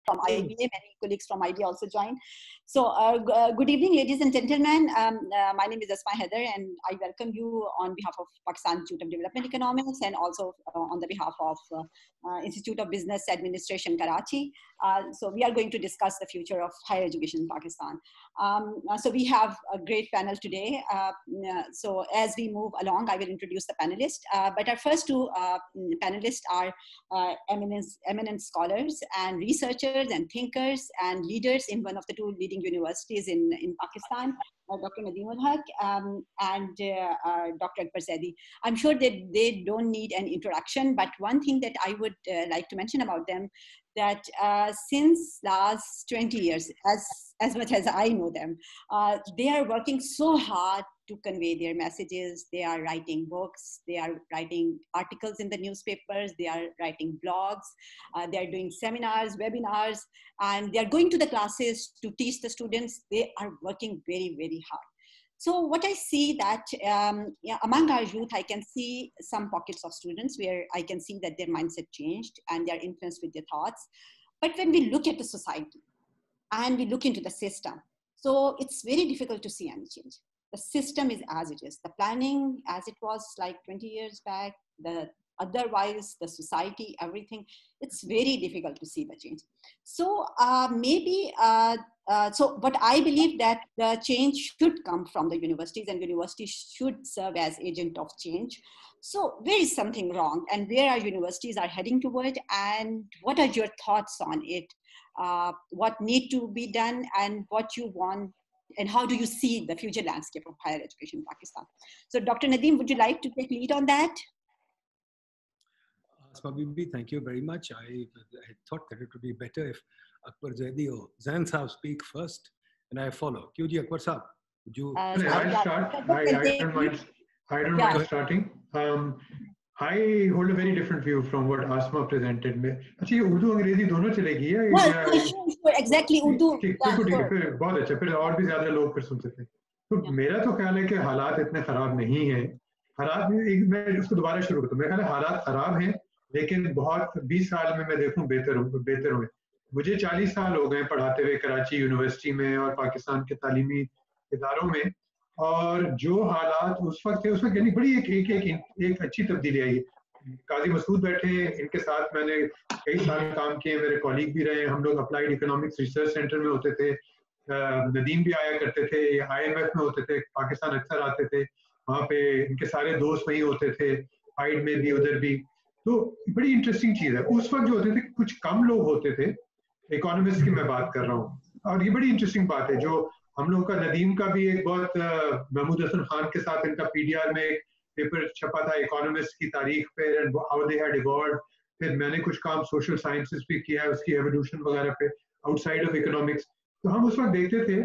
from IBA. Many colleagues from IBA also joined. So good evening, ladies and gentlemen. My name is Asma Haider, and I welcome you on behalf of Pakistan Institute of Development Economics and also on the behalf of Institute of Business Administration, Karachi. So we are going to discuss the future of higher education in Pakistan. So we have a great panel today. So as we move along, I will introduce the panelists. But our first two panelists are eminent scholars and researchers and thinkers and leaders in one of the two leading universities in Pakistan, Dr. Nadeem ul Haq and Dr. Akbar Zaidi. I'm sure that they don't need an introduction, but one thing that I would like to mention about them, that since last 20 years, as much as I know them, they are working so hard to convey their messages. They are writing books, they are writing articles in the newspapers, they are writing blogs, they are doing seminars, webinars, and they are going to the classes to teach the students. They are working very, very hard. So what I see that among our youth, I can see some pockets of students where I can see that their mindset changed and they are influenced with their thoughts. But when we look at the society and we look into the system, so it's very difficult to see any change. The system is as it is. The planning as it was like 20 years back, otherwise the society, everything, it's very difficult to see the change. So but I believe that the change should come from the universities, and universities should serve as agent of change. So where is something wrong, and where our universities are heading toward, and what are your thoughts on it? What need to be done, and what you want, and how do you see the future landscape of higher education in Pakistan? So Dr. Nadeem, would you like to take lead on that? Asma Bibi, thank you very much. I thought that it would be better if Akbar Zaidi or Zain Saab speak first and I follow. QG Akbar Saab, would you? I'll start. I don't mind starting. I hold a very different view from what Asma presented. अच्छा उर्दू अंग्रेजी दोनों चलेगी या? Well, exactly Urdu. ठीक है, बहुत अच्छा, फिर और भी ज़्यादा लोग फिर सुन सकते हैं. तो मेरा तो ख्याल है कि हालात इतने खराब नहीं हैं. हालात मैं उसको दोबारा शुरू करता हूँ. मेरा ख्याल है हालात खराब हैं, लेकिन बहुत 20 साल में मैं देखूँ बेहतर हुए. मुझे 40 साल हो गए पढ़ाते हुए कराची यूनिवर्सिटी में और पाकिस्तान के तालीमी इदारों में, और जो हालात उस वक्त थे उसमें यानी बड़ी एक अच्छी तब्दीली आई. काजी मसूद बैठे, इनके साथ मैंने कई साल काम किए, मेरे कॉलीग भी रहे. हम लोग अप्लाइड इकोनॉमिक्स रिसर्च सेंटर में होते थे. नदीम भी आया करते थे, IMF में होते थे, पाकिस्तान अक्सर आते थे. वहाँ पे इनके सारे दोस्त वहीं होते थे, हाइड में भी, उधर भी. तो बड़ी इंटरेस्टिंग चीज़ है. उस वक्त जो होते थे कुछ कम लोग होते थे, इकोनॉमिस्ट की मैं बात कर रहा हूँ, और ये बड़ी इंटरेस्टिंग बात है. जो हम लोगों का नदीम का भी एक बहुत महमूद हसन खान के साथ इनका PDR में एक पेपर छपा था इकोनॉमिस्ट की तारीख पे, and how they had evolved. फिर मैंने कुछ काम सोशल साइंसेस भी किया है, उसकी एवोल्यूशन वगैरह पे आउटसाइड ऑफ इकोनॉमिक्स. तो हम उस वक्त देखते थे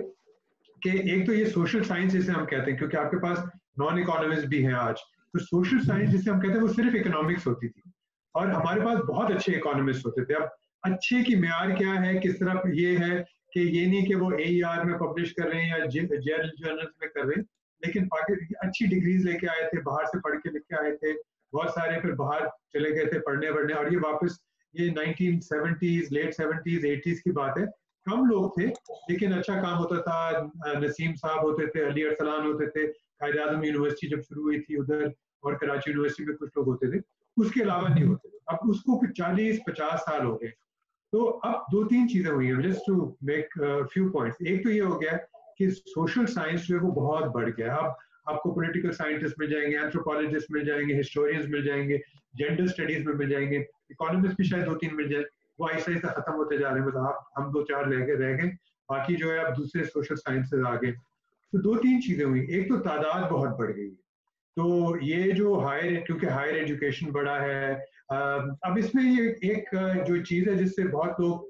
कि एक तो ये सोशल साइंस जिसे हम कहते हैं, क्योंकि आपके पास नॉन इकोनॉमिस्ट भी हैं आज, तो सोशल साइंस जिसे हम कहते हैं वो सिर्फ इकोनॉमिक्स होती थी, और हमारे पास बहुत अच्छे इकोनॉमिस्ट होते थे. अब अच्छे की म्यार क्या है, किस तरह ये है कि ये नहीं कि वो AER में पब्लिश कर रहे हैं या जेल जर्नल्स में कर रहे हैं, लेकिन अच्छी डिग्रीज लेके आए थे, बाहर से पढ़ के लिख के आए थे. बहुत सारे फिर बाहर चले गए थे पढ़ने, और ये वापस ये 1970s, लेट 70s, 80s की बात है. कम लोग थे, लेकिन अच्छा काम होता था. नसीम साहब होते थे, अली अरसलान होते थे, कायद आज़म यूनिवर्सिटी जब शुरू हुई थी उधर, और कराची यूनिवर्सिटी में कुछ लोग होते थे. उसके अलावा नहीं होते थे. अब उसको 40-50 साल हो गए. तो अब 2-3 चीजें हुई हैं, just to make few points. एक तो ये हो गया कि सोशल साइंस जो है वो बहुत बढ़ गया. अब आपको पॉलिटिकल साइंटिस्ट मिल जाएंगे, एंथ्रोपोलॉजिस्ट मिल जाएंगे, हिस्टोरियंस मिल जाएंगे, जेंडर स्टडीज में मिल जाएंगे, इकोनॉमिस्ट भी शायद 2-3 मिल जाए. वो ऐसा ऐसा खत्म होते जा रहे हैं. मतलब हम 2-4 रह गए, बाकी जो है अब दूसरे सोशल साइंसेज आ गए. तो 2-3 चीजें हुई. एक तो तादाद बहुत बढ़ गई. तो ये जो क्योंकि हायर एजुकेशन बढ़ा है, अब इसमें ये एक जो चीज़ है जिससे बहुत लोग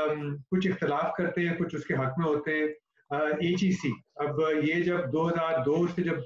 कुछ इख्तलाफ करते हैं, कुछ उसके हक में होते हैं, HEC. अब ये जब 2002 से जब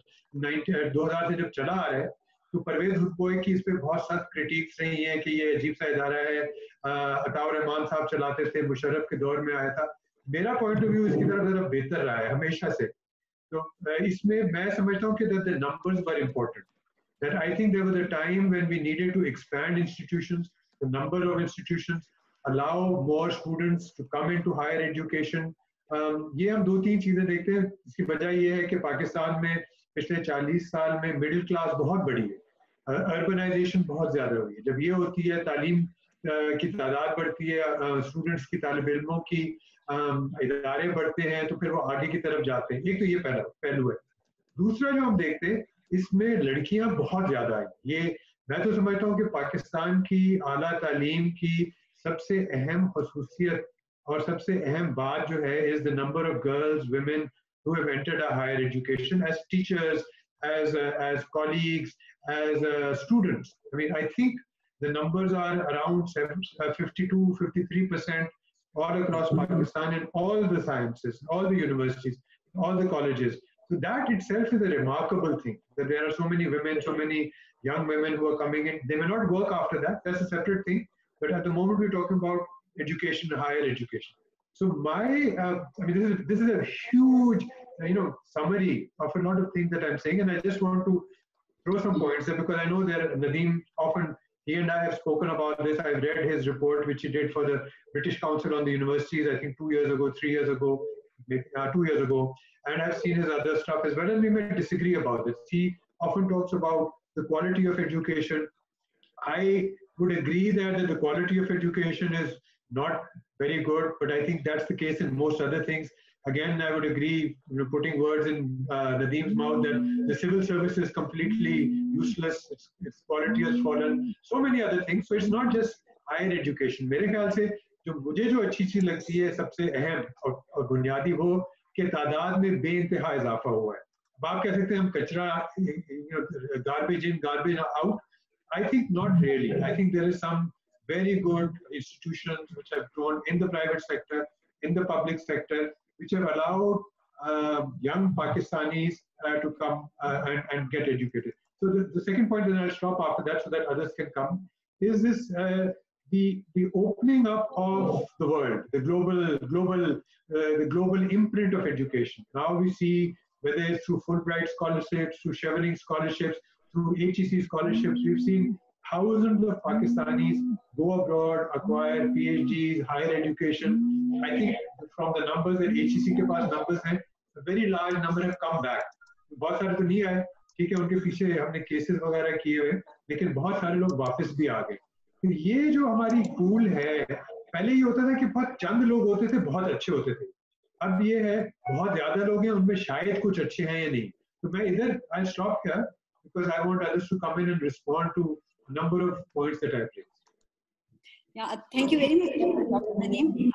2000 से जब चला आ रहा है, तो परवेज हुडकोई की इस पर बहुत सख्त क्रिटिक्स रही हैं कि ये अजीब सा इदारा है. अताउर रहमान साहब चलाते थे, मुशर्रफ के दौर में आया था. मेरा पॉइंट ऑफ व्यू इसकी तरफ ज़रा बेहतर रहा है हमेशा से. तो इसमें मैं समझता हूँ कि the numbers were important. That I think there was a time when we needed to expand institutions, the number of institutions. allow more students to come into higher education. ये हम 2-3 चीजें देखते हैं. इसकी वजह ये है कि पाकिस्तान में पिछले 40 साल में मिडिल क्लास बहुत बढ़ी है, अर्बनाइजेशन बहुत ज्यादा हुई है. जब ये होती है, तालीम की तादाद बढ़ती है, स्टूडेंट्स की, तालिब इल्मों की, इदारे बढ़ते हैं, तो फिर वो आगे की तरफ जाते हैं. एक तो ये पहलू है. दूसरा जो हम देखते हैं, इसमें लड़कियां बहुत ज्यादा हैं. ये मैं तो समझता हूँ कि पाकिस्तान की आला तालीम की सबसे अहम खसूसियत और सबसे अहम बात जो है is the number of girls, women who have entered a higher education as teachers, as colleagues, as students. I mean, I think the numbers are around 52-53% all across Pakistan in all the sciences, all the universities, all the colleges. So that itself is a remarkable thing, that there are so many women, so many young women who are coming in. They may not work after that, that's a separate thing. But at the moment we're talking about education, higher education. So this is a huge, summary of a lot of things that I'm saying, and I just want to throw some points there because I know that Nadeem often, he and I have spoken about this. I've read his report, which he did for the British Council on the Universities, I think 2 years ago, 3 years ago, maybe 2 years ago, and I've seen his other stuff as well, and we may disagree about this. He often talks about the quality of education. I would agree that the quality of education is not very good, but I think that's the case in most other things. Again, I would agree, putting words in Nadeem's mouth, that the civil service is completely useless, its quality has fallen, so many other things. So it's not just higher education. मेरे ख्याल से मुझे जो अच्छी चीज लगती है, सबसे अहम और बुनियादी, वो कि तादाद में बेइंतहा इजाफा हुआ है. अब आप कह सकते हैं हम कचरा, garbage in, garbage out. I think not really. I think there is some very good institutions which have grown in the private sector, in the public sector, which have allowed young Pakistanis to come and get educated. So the second point, and I'll stop after that so that others can come, is this the opening up of the world, the global imprint of education. Now we see, whether it's through Fulbright scholarships, through Chevening scholarships, through HEC scholarships, we've seen thousands of Pakistanis go abroad, acquire PhDs, higher education. I think from the numbers that HEC के पास numbers हैं, a very large number have come back. बहुत सारे तो नहीं आए, ठीक है, उनके पीछे हमने cases वगैरह किए हुए, लेकिन बहुत सारे लोग वापस भी आ गए. तो ये जो हमारी pool है, पहले ये होता था कि बहुत चंद लोग होते थे, बहुत अच्छे होते थे. अब ये है, बहुत ज़्यादा लोग हैं, उनमें शायद कुछ अच्छे हैं या नहीं. तो मैं इधर I'll stop here because I want others to come in and respond to a number of points that I've raised. Yeah, thank you very much, Dr. Nadeem.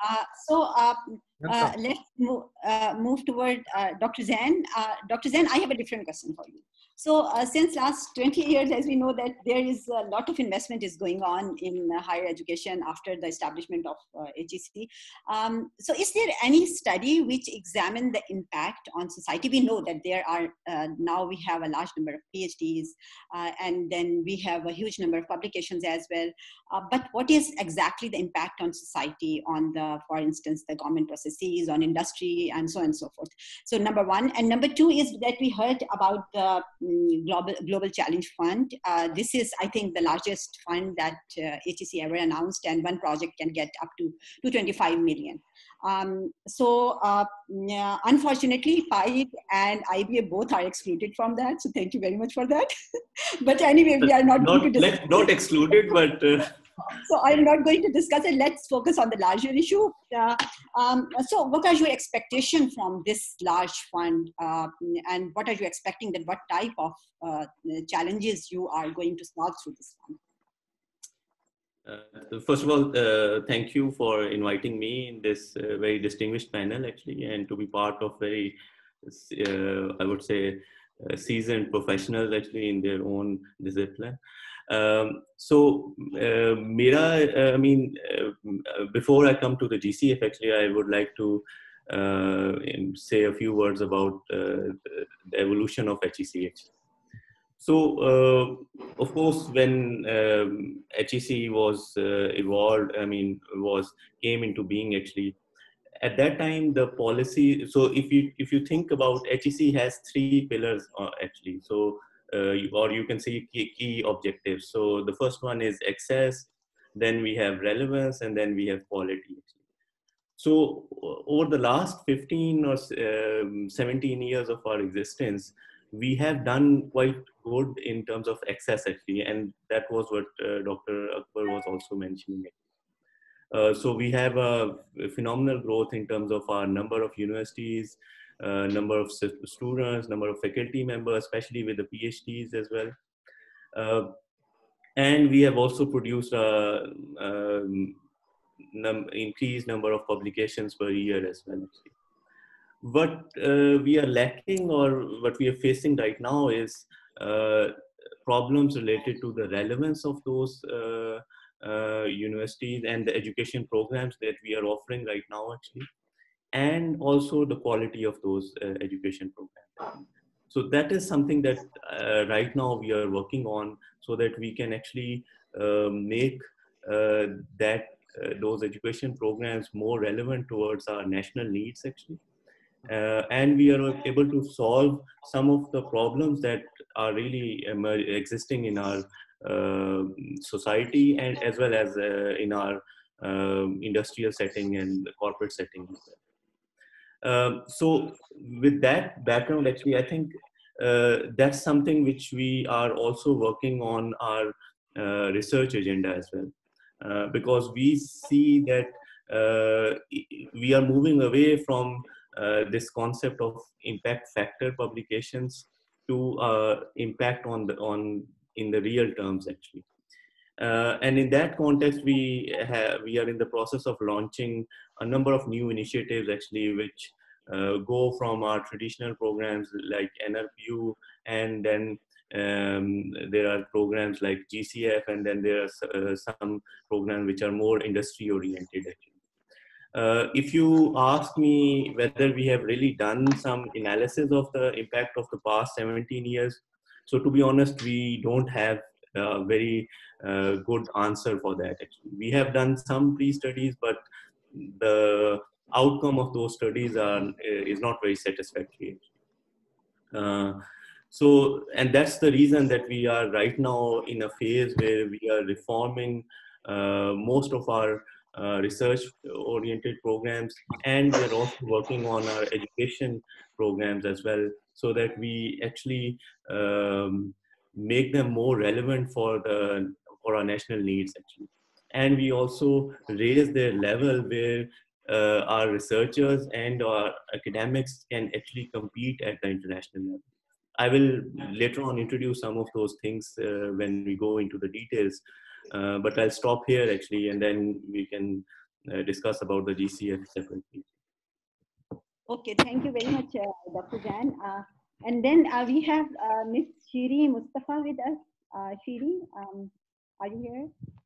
Let's move toward Dr. Zain. Dr. Zain, I have a different question for you. So since last 20 years, as we know that there is a lot of investment is going on in higher education after the establishment of HEC. So is there any study which examine the impact on society? We know that there are, now we have a large number of PhDs and then we have a huge number of publications as well. But what is exactly the impact on society, on the, for instance, the government processes, on industry and so on and so forth? So number one. And number two is that we heard about the Global Challenge Fund. This is, I think, the largest fund that HEC ever announced, and one project can get up to 225 million. Unfortunately, PIDE and IBA both are excluded from that. So thank you very much for that. But anyway, we are not going to discuss it. Not excluded, but... So I'm not going to discuss it. Let's focus on the larger issue. So what are your expectations from this large fund? And what are you expecting, that what type of challenges you are going to solve through this fund? First of all, thank you for inviting me in this very distinguished panel, actually, and to be part of very, I would say, seasoned professionals, actually, in their own discipline. Before I come to the GCF, actually, I would like to say a few words about the evolution of HEC. So, of course, when HEC was evolved, came into being, actually, at that time, the policy, so if you think about, HEC has 3 pillars, actually. So, or you can say key objectives. So the first one is access, then we have relevance, and then we have quality. So over the last 15 or 17 years of our existence, we have done quite good in terms of access actually, and that was what Dr. Akbar was also mentioning. So we have a phenomenal growth in terms of our number of universities, number of students, number of faculty members, especially with the PhDs as well. And we have also produced a increased number of publications per year as well. Actually. What we are lacking, or what we are facing right now, is problems related to the relevance of those universities and the education programs that we are offering right now actually, and also the quality of those education programs. So that is something that right now we are working on, so that we can actually make those education programs more relevant towards our national needs actually. And we are able to solve some of the problems that are really existing in our society, and as well as in our industrial setting and corporate setting as well. So with that background, actually, I think that's something which we are also working on our research agenda as well, because we see that we are moving away from this concept of impact factor publications to impact in the real terms actually. And in that context, we are in the process of launching a number of new initiatives actually, which go from our traditional programs like NRPU, and then there are programs like GCF, and then there are some programs which are more industry oriented actually. If you ask me whether we have really done some analysis of the impact of the past 17 years, so to be honest, we don't have a very good answer for that. Actually, we have done some pre-studies, but the outcome of those studies is not very satisfactory. And that's the reason that we are right now in a phase where we are reforming most of our research-oriented programs, and we are also working on our education programs as well, so that we actually make them more relevant for our national needs actually. And we also raise their level where our researchers and our academics can actually compete at the international level. I will later on introduce some of those things when we go into the details. But I'll stop here actually, and then we can discuss about the GCF separately. Okay, thank you very much, Dr. Jan. And then we have Ms. Shiri Mustafa with us. Shiri, are you here?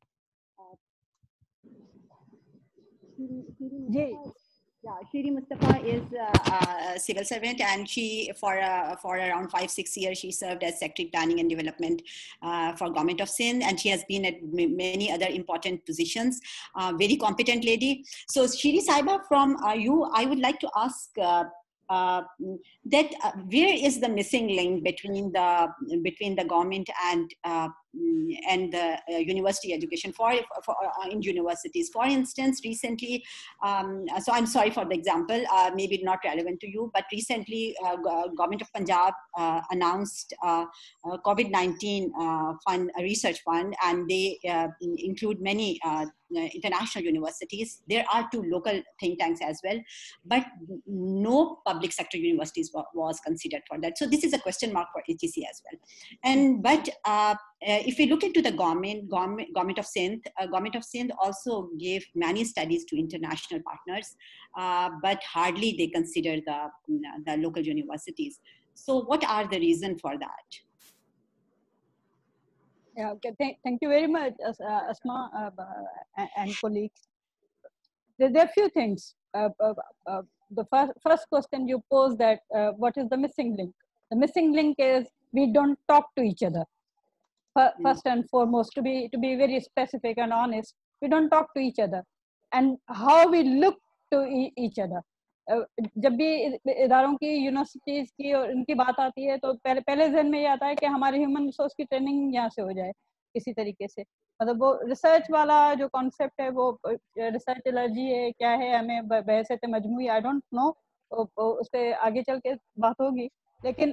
Shiri Yeah, Shiri Mustafa is a civil servant, and she, for around 5-6 years, she served as Secretary Planning and Development for Government of Sindh, and she has been at many other important positions. Very competent lady. So, Shiri Saiba, from you, I would like to ask that where is the missing link between the government and the university education in universities. For instance, recently, so I'm sorry for the example, maybe not relevant to you, but recently Government of Punjab announced COVID-19 fund, a research fund, and they include many international universities. There are 2 local think tanks as well, but no public sector universities was considered for that. So this is a question mark for HEC as well. And but if we look into the government of Sindh also gave many studies to international partners, but hardly they consider the local universities. So what are the reasons for that? Yeah, okay. Thank you very much, Asma and colleagues. There are a few things. The first question you posed, that what is the missing link? The missing link is we don't talk to each other. First and foremost, to be very specific and honest, we don't talk to each other, and how we look to each other. जब भी इदारों की universities की और इनकी बात आती है तो पहले जहन में ये आता है कि हमारे ह्यूमन रिसोर्स की ट्रेनिंग यहाँ से हो जाए, किसी तरीके से, मतलब वो रिसर्च वाला जो कॉन्सेप्ट है वो रिसर्च एलर्जी है क्या है, हमें बहस मजमूई, आई डोंट नो, उस पर आगे चल के बात होगी. लेकिन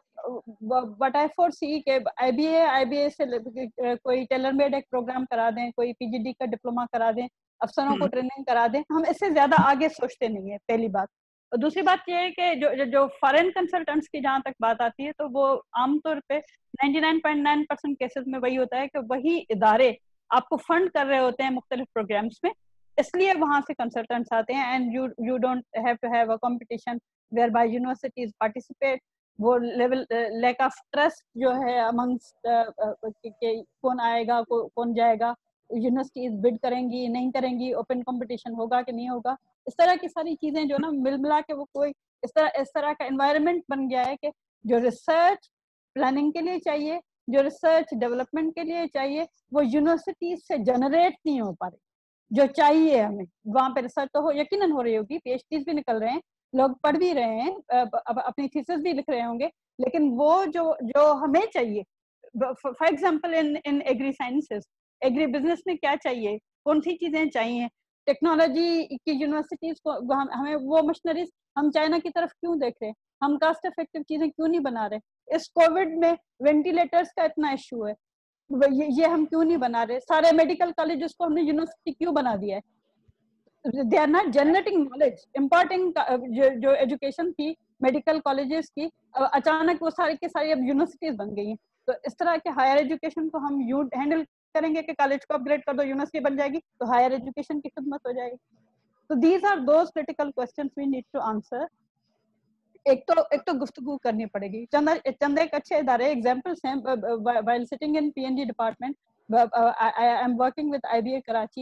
बट आई फोर सी के IBA से कोई टेलर मेड एक प्रोग्राम करा दें, कोई PGD का डिप्लोमा करा दें, अफसरों को ट्रेनिंग करा दें, हम इससे ज्यादा आगे सोचते नहीं है, पहली बात. और दूसरी बात ये है कि जो फॉरेन कंसल्टेंट्स की जहाँ तक बात आती है, तो वो आमतौर पे 99.9% केसेस में वही होता है कि वही इदारे आपको फंड कर रहे होते हैं मुख्तलिफ प्रोग्राम्स में, इसलिए वहां से कंसल्टेंट्स आते हैं. And you don't have to have a competition whereby universities participate. वो लेवल लैक ऑफ ट्रस्ट जो है अमंग्स्ट कौन आएगा कौन जाएगा, यूनिवर्सिटीज बिड करेंगी नहीं करेंगी, ओपन कंपटीशन होगा कि नहीं होगा, इस तरह की सारी चीजें जो ना मिल मिला के वो कोई इस तरह का एनवायरनमेंट बन गया है कि जो रिसर्च प्लानिंग के लिए चाहिए, जो रिसर्च डेवलपमेंट के लिए चाहिए, वो यूनिवर्सिटीज से जनरेट नहीं हो पा रही. जो चाहिए हमें वहाँ पे रिसर्च तो यकीनन हो रही होगी, PhDs भी निकल रहे हैं, लोग पढ़ भी रहे हैं, अपनी थीसिस भी लिख रहे होंगे, लेकिन वो जो हमें चाहिए, for example in agri sciences, agri business में क्या चाहिए, कौन सी चीजें चाहिए, टेक्नोलॉजी की यूनिवर्सिटीज को हमें वो मशीनरीज, हम चाइना की तरफ क्यों देख रहे हैं, हम कास्ट इफेक्टिव चीजें क्यों नहीं बना रहे, इस कोविड में वेंटिलेटर्स का इतना इशू है, ये हम क्यों नहीं बना रहे, सारे मेडिकल कॉलेजेस को हमने यूनिवर्सिटी क्यों बना दिया है. They are not generating knowledge, imparting जो एजुकेशन थी मेडिकल कॉलेजेस की, अचानक वो सारी की सारी अब यूनिवर्सिटीज बन गई हैं. तो इस तरह के हायर एजुकेशन को हम हैंडल करेंगे कि कॉलेज को अपग्रेड कर दो, यूनिवर्सिटी बन जाएगी, तो हायर एजुकेशन की खिदमत हो जाएगी. तो these are those critical questions we need to answer. एक तो गुफ्तगू करनी पड़ेगी. चंद एक अच्छे इदारे एग्जाम्पल्स हैं. While sitting in PNG department, I am working with IBA Karachi,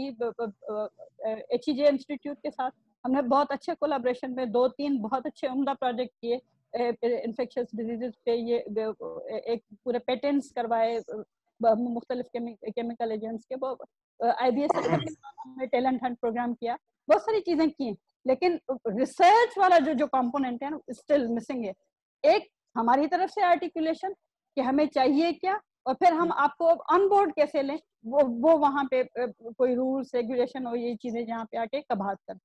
HEJ institute के साथ हमने बहुत अच्छे कोलैबोरेशन में 2-3 बहुत अच्छे उम्दा प्रोजेक्ट किए इन्फेक्शियस डिजीजेस पे. ये एक पूरे पेटेंट्स करवाए मुख्तलिफ केमिकल एजेंट्स के. वो IBA से टैलेंट हंट प्रोग्राम किया, बहुत सारी चीजें की, लेकिन रिसर्च वाला जो कंपोनेंट है ना स्टिल मिसिंग है. एक हमारी तरफ से आर्टिकुलेशन कि हमें चाहिए क्या, और फिर हम आपको ऑन बोर्ड कैसे लें, वो वहाँ पे कोई रूल्स रेगुलेशन और ये चीजें जहाँ पे आके कबात कर.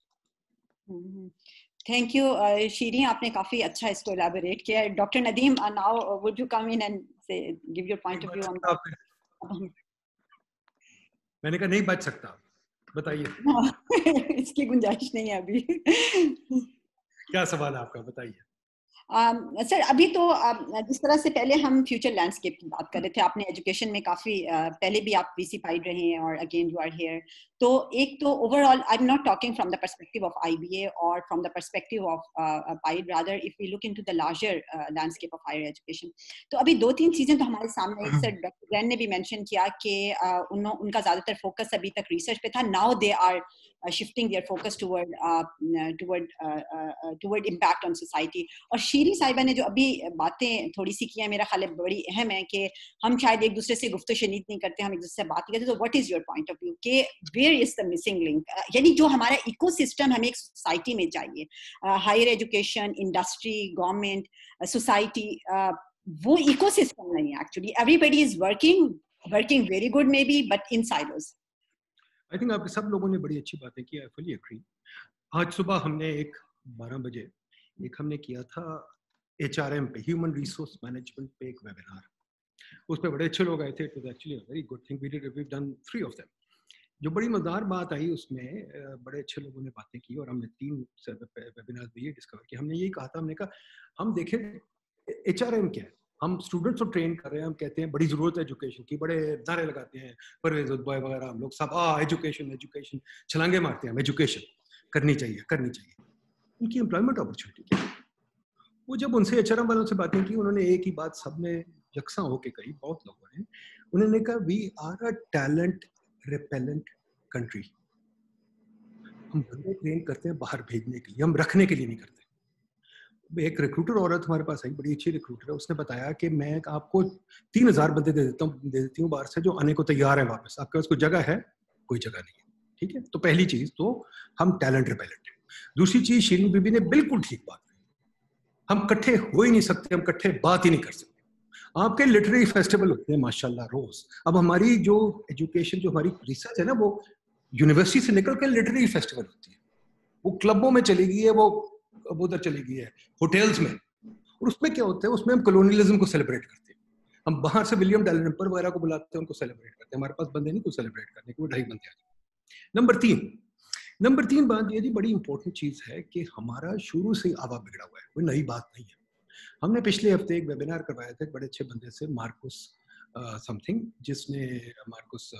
थैंक यू शीरी, आपने काफी अच्छा इसको एलैबोरेट किया. Doctor Nadeem, now would you come in and say give your point of view on. मैंने कहा नहीं बच सकता, बताइए. इसकी गुंजाइश नहीं है अभी. क्या सवाल है आपका, बताइए. सर अभी तो जिस तरह से पहले हम फ्यूचर लैंडस्केप की बात कर रहे थे, आपने एजुकेशन में काफ़ी पहले भी आप VC पाइड रहे हैं और अगेन यू आर हियर. तो एक तो overall I am not talking from the perspective of IBA और from the perspective of PIDE, rather if we look into the larger landscape of higher education. तो अभी 2-3 चीज़ें तो हमारे सामने, सर डॉक्टर जैन ने भी मेंशन किया कि उनका ज़्यादातर फोकस अभी तक रिसर्च पे था. Now they are shifting their focus toward impact on society. और शीरी साहिबा ने जो अभी बातें थोड़ी सी की हैं, मेरा ख्याल है बड़ी अहम है कि हम शायद एक दूसरे से गुफ्तगू शनीद नहीं करते, हम एक दूसरे से बात नहीं करते. तो what is your point of view कि where is the missing link, यानी जो हमारा इकोसिस्टम हमें एक सोसाइटी में चाहिए, higher education, industry, government, society, वो इकोसिस्टम नहीं है actually. Everybody is working very good maybe, but in silos. I think आप सब लोगों ने बड़ी अच्छी बातें की. I fully agree. आज सुबह हमने 12 बजे हमने किया था HRM पे, ह्यूमन रिसोर्स मैनेजमेंट पे एक वेबिनार. उस पे बड़े अच्छे लोग आए थे. It was actually a very good thing. We done 3 of them. जो बड़ी मजेदार बात आई उसमें, बड़े अच्छे लोगों ने बातें की और हमने 3 वेबिनार में ये डिस्कवर किया. हमने यही कहा था, हमने कहा हम देखें HRM क्या है. हम स्टूडेंट्स को ट्रेन कर रहे हैं, हम कहते हैं बड़ी जरूरत है एजुकेशन की, बड़े नारे लगाते हैं, परवेज उदबॉय वगैरह हम लोग सब एजुकेशन छलांगे मारते हैं, हम एजुकेशन करनी चाहिए. उनकी एम्प्लॉयमेंट अपॉर्चुनिटी क्या है? वो जब उनसे HRM वालों से बातें की, उन्होंने एक ही बात सब में यकसा होके कही, बहुत लोगों ने. उन्होंने कहा we are a talent repellent country. हम बंदे ट्रेन करते हैं बाहर भेजने के लिए, हम रखने के लिए नहीं करते. एक रिक्रूटर औरत हमारे पास आई, बड़ी अच्छी रिक्रूटर है. उसने बताया कि मैं आपको 3000 बंदे दे देती हूँ बाहर से जो आने को तैयार है वापस. आपके पास कोई जगह है? कोई जगह नहीं है. ठीक है, तो पहली चीज तो हम टैलेंट रिपेलेंट है. दूसरी चीज, शीरी बीबी ने बिल्कुल ठीक बात कही, हम इकट्ठे हो ही नहीं सकते, हम इकट्ठे बात ही नहीं कर सकते. آپ کے لٹریری فیسٹیول ہوتے ہیں ماشاءاللہ روز. اب ہماری جو ایجوکیشن جو ہماری ریسرچ ہے نا وہ یونیورسٹی سے نکل کے لٹریری فیسٹیول ہوتی ہے, وہ کلبوں میں چلی گئی ہے, وہ ادھر چلی گئی ہے ہوٹلز میں. اور اس میں کیا ہوتا ہے, اس میں ہم کولونیلزم کو سیلیبریٹ کرتے ہیں. ہم باہر سے ولیم ڈیلنپر وغیرہ کو بلاتے ہیں, ان کو سیلیبریٹ کرتے ہیں. ہمارے پاس بندے نہیں کو سیلیبریٹ کرنے کے, وہ 2.5 بندے آ جائیں. نمبر 3 بات یہ جی بڑی امپورٹنٹ چیز ہے کہ ہمارا شروع سے آوا بگڑا ہوا ہے, کوئی نئی بات نہیں ہے. ہم نے پچھلے ہفتے ایک ویبینار کروایا تھا ایک بڑے اچھے بندے سے, مارکوس سم تھنگ, جس نے مارکوس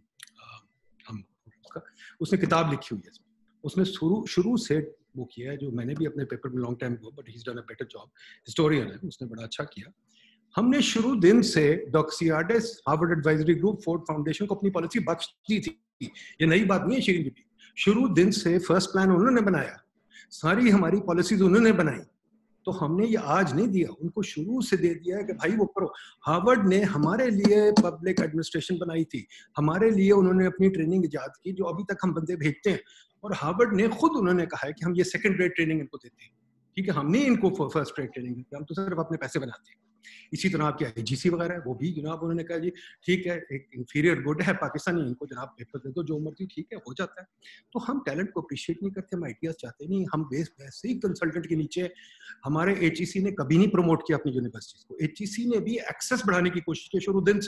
اس نے کتاب لکھی ہوئی ہے. اس نے شروع سے وہ کیا ہے, جو میں نے بھی اپنے پیپر میں لانگ ٹائم ہوا, but he is done a better job. Historian ہے, اس نے بڑا اچھا کیا. ہم نے شروع دن سے Doxiadis, Harvard Advisory Group, Ford Foundation کو اپنی پالیسی بخش دی تھی. یہ نئی بات نہیں ہے شیرین بی. شروع دن سے فرسٹ پلان انہوں نے بنایا, ساری ہماری پالیسیز انہوں نے بنائی. تو ہم نے یہ آج نہیں دیا, ان کو شروع سے دے دیا ہے کہ بھائی وہ کرو. ہارورڈ نے ہمارے لیے پبلک ایڈمنسٹریشن بنائی تھی, ہمارے لیے انہوں نے اپنی ٹریننگ ایجاد کی جو ابھی تک ہم بندے بھیجتے ہیں. اور ہارورڈ نے خود انہوں نے کہا ہے کہ ہم یہ سیکنڈ گریڈ ٹریننگ ان کو دیتے ہیں. ٹھیک ہے, ہم نہیں ان کو فرسٹ گریڈ ٹریننگ دیتے, ہم تو صرف اپنے پیسے بناتے ہیں. اسی طرح آپ کے IGC وغیرہ ہے, وہ بھی جناب انہوں نے کہا جی ٹھیک ہے, ایک انفیریئر گڈ ہے پاکستانی, ان کو جناب پیپر دے دو جو مرضی, ٹھیک ہے, ہو جاتا ہے. تو ہم ٹیلنٹ کو اپریشیٹ نہیں کرتے, ہم آئیڈیاز چاہتے نہیں. ہم ویسے ہی کنسلٹنٹ کے نیچے, ہمارے HEC نے کبھی نہیں پروموٹ کیا اپنی یونیورسٹیز کو. HEC نے بھی ایکسیس بڑھانے کی کوشش کی شروع دن سے.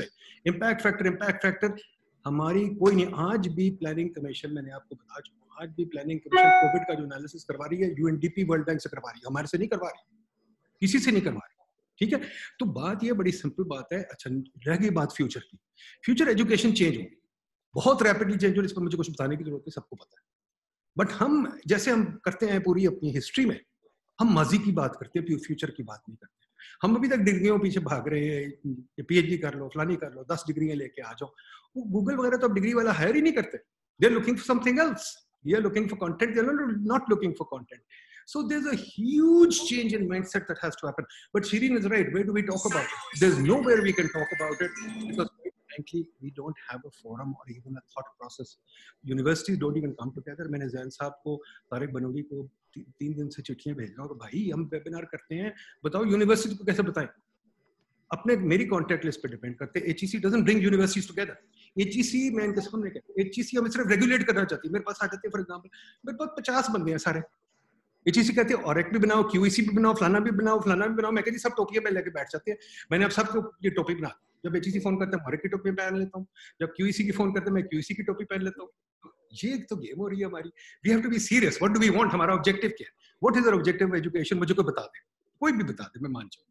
امپیکٹ فیکٹر ہماری کوئی نہیں. آج بھی پلاننگ کمیشن, میں نے آپ کو بتا چکا ہوں, آج بھی پلاننگ کمیشن کووڈ کا جو انالیسس کروا رہی ہے UNDP ورلڈ بینک سے کروا رہی ہے, ہمارے سے نہیں کروا رہی, کسی سے نہیں کروا رہی. ٹھیک ہے, تو بات یہ بڑی سمپل بات ہے. اچھا رہ گئی بات فیوچر کی. فیوچر ایجوکیشن چینج ہوگی, بہت ریپڈلی چینج ہوگی, اس پر مجھے کچھ بتانے کی ضرورت ہے, سب کو پتا ہے. بٹ ہم جیسے ہم کرتے ہیں پوری اپنی ہسٹری میں, ہم ماضی کی بات کرتے ہیں, فیوچر کی بات نہیں کرتے. ہم ابھی تک ڈگریوں پیچھے بھاگ رہے ہیں کہ PhD کر لو, فلانی کر لو, 10 ڈگریاں لے کے آ جاؤ. وہ گوگل وغیرہ تو اب ڈگری والا ہائر ہی نہیں کرتے. They are looking for something else. They are looking for content. They are not looking for content. So there's a huge change in mindset that has to happen. But Shireen is right. Where do we talk about it? There's nowhere we can talk about it because frankly, we don't have a forum or even a thought process. Universities don't even come together. میں نے زین صاحب کو, طارق بنوری کو 3 دن سے چٹھیاں بھیج رہا ہوں کہ بھائی ہم ویبینار کرتے ہیں, بتاؤ یونیورسٹی کو کیسے بتائیں. اپنے میری کانٹیکٹ لسٹ پہ ڈیپینڈ کرتے ہیں. HEC doesn't bring universities together. HEC میں ان کے سامنے کہتا ہوں, HEC ہمیں صرف ریگولیٹ کرنا چاہتی ہے. میرے پاس آ جاتے ہیں فار ایگزامپل, میرے پاس 50 بندے ہیں سارے. HEC کہتے ہیں OREC بھی بناؤ, QEC بھی بناؤ, فلانا بھی بناؤ, فلانا بھی بناؤ. میں کہتی سب ٹوپیاں پہ لے کے بیٹھ جاتے ہیں. میں نے اب سب کو یہ ٹوپی بنا, جب HEC فون کرتے ہیں OREC کی ٹوپی پہن لیتا ہوں, جب QEC کی فون کرتے ہیں میں QEC کی ٹوپی پہن لیتا ہوں. یہ ایک تو گیم ہو رہی ہے ہماری. We have to be serious. What do we want, ہمارا آبجیکٹو کیا ہے, what is our objective education, مجھے کوئی بتا دے, کوئی بھی بتا دے, میں مان جاؤں.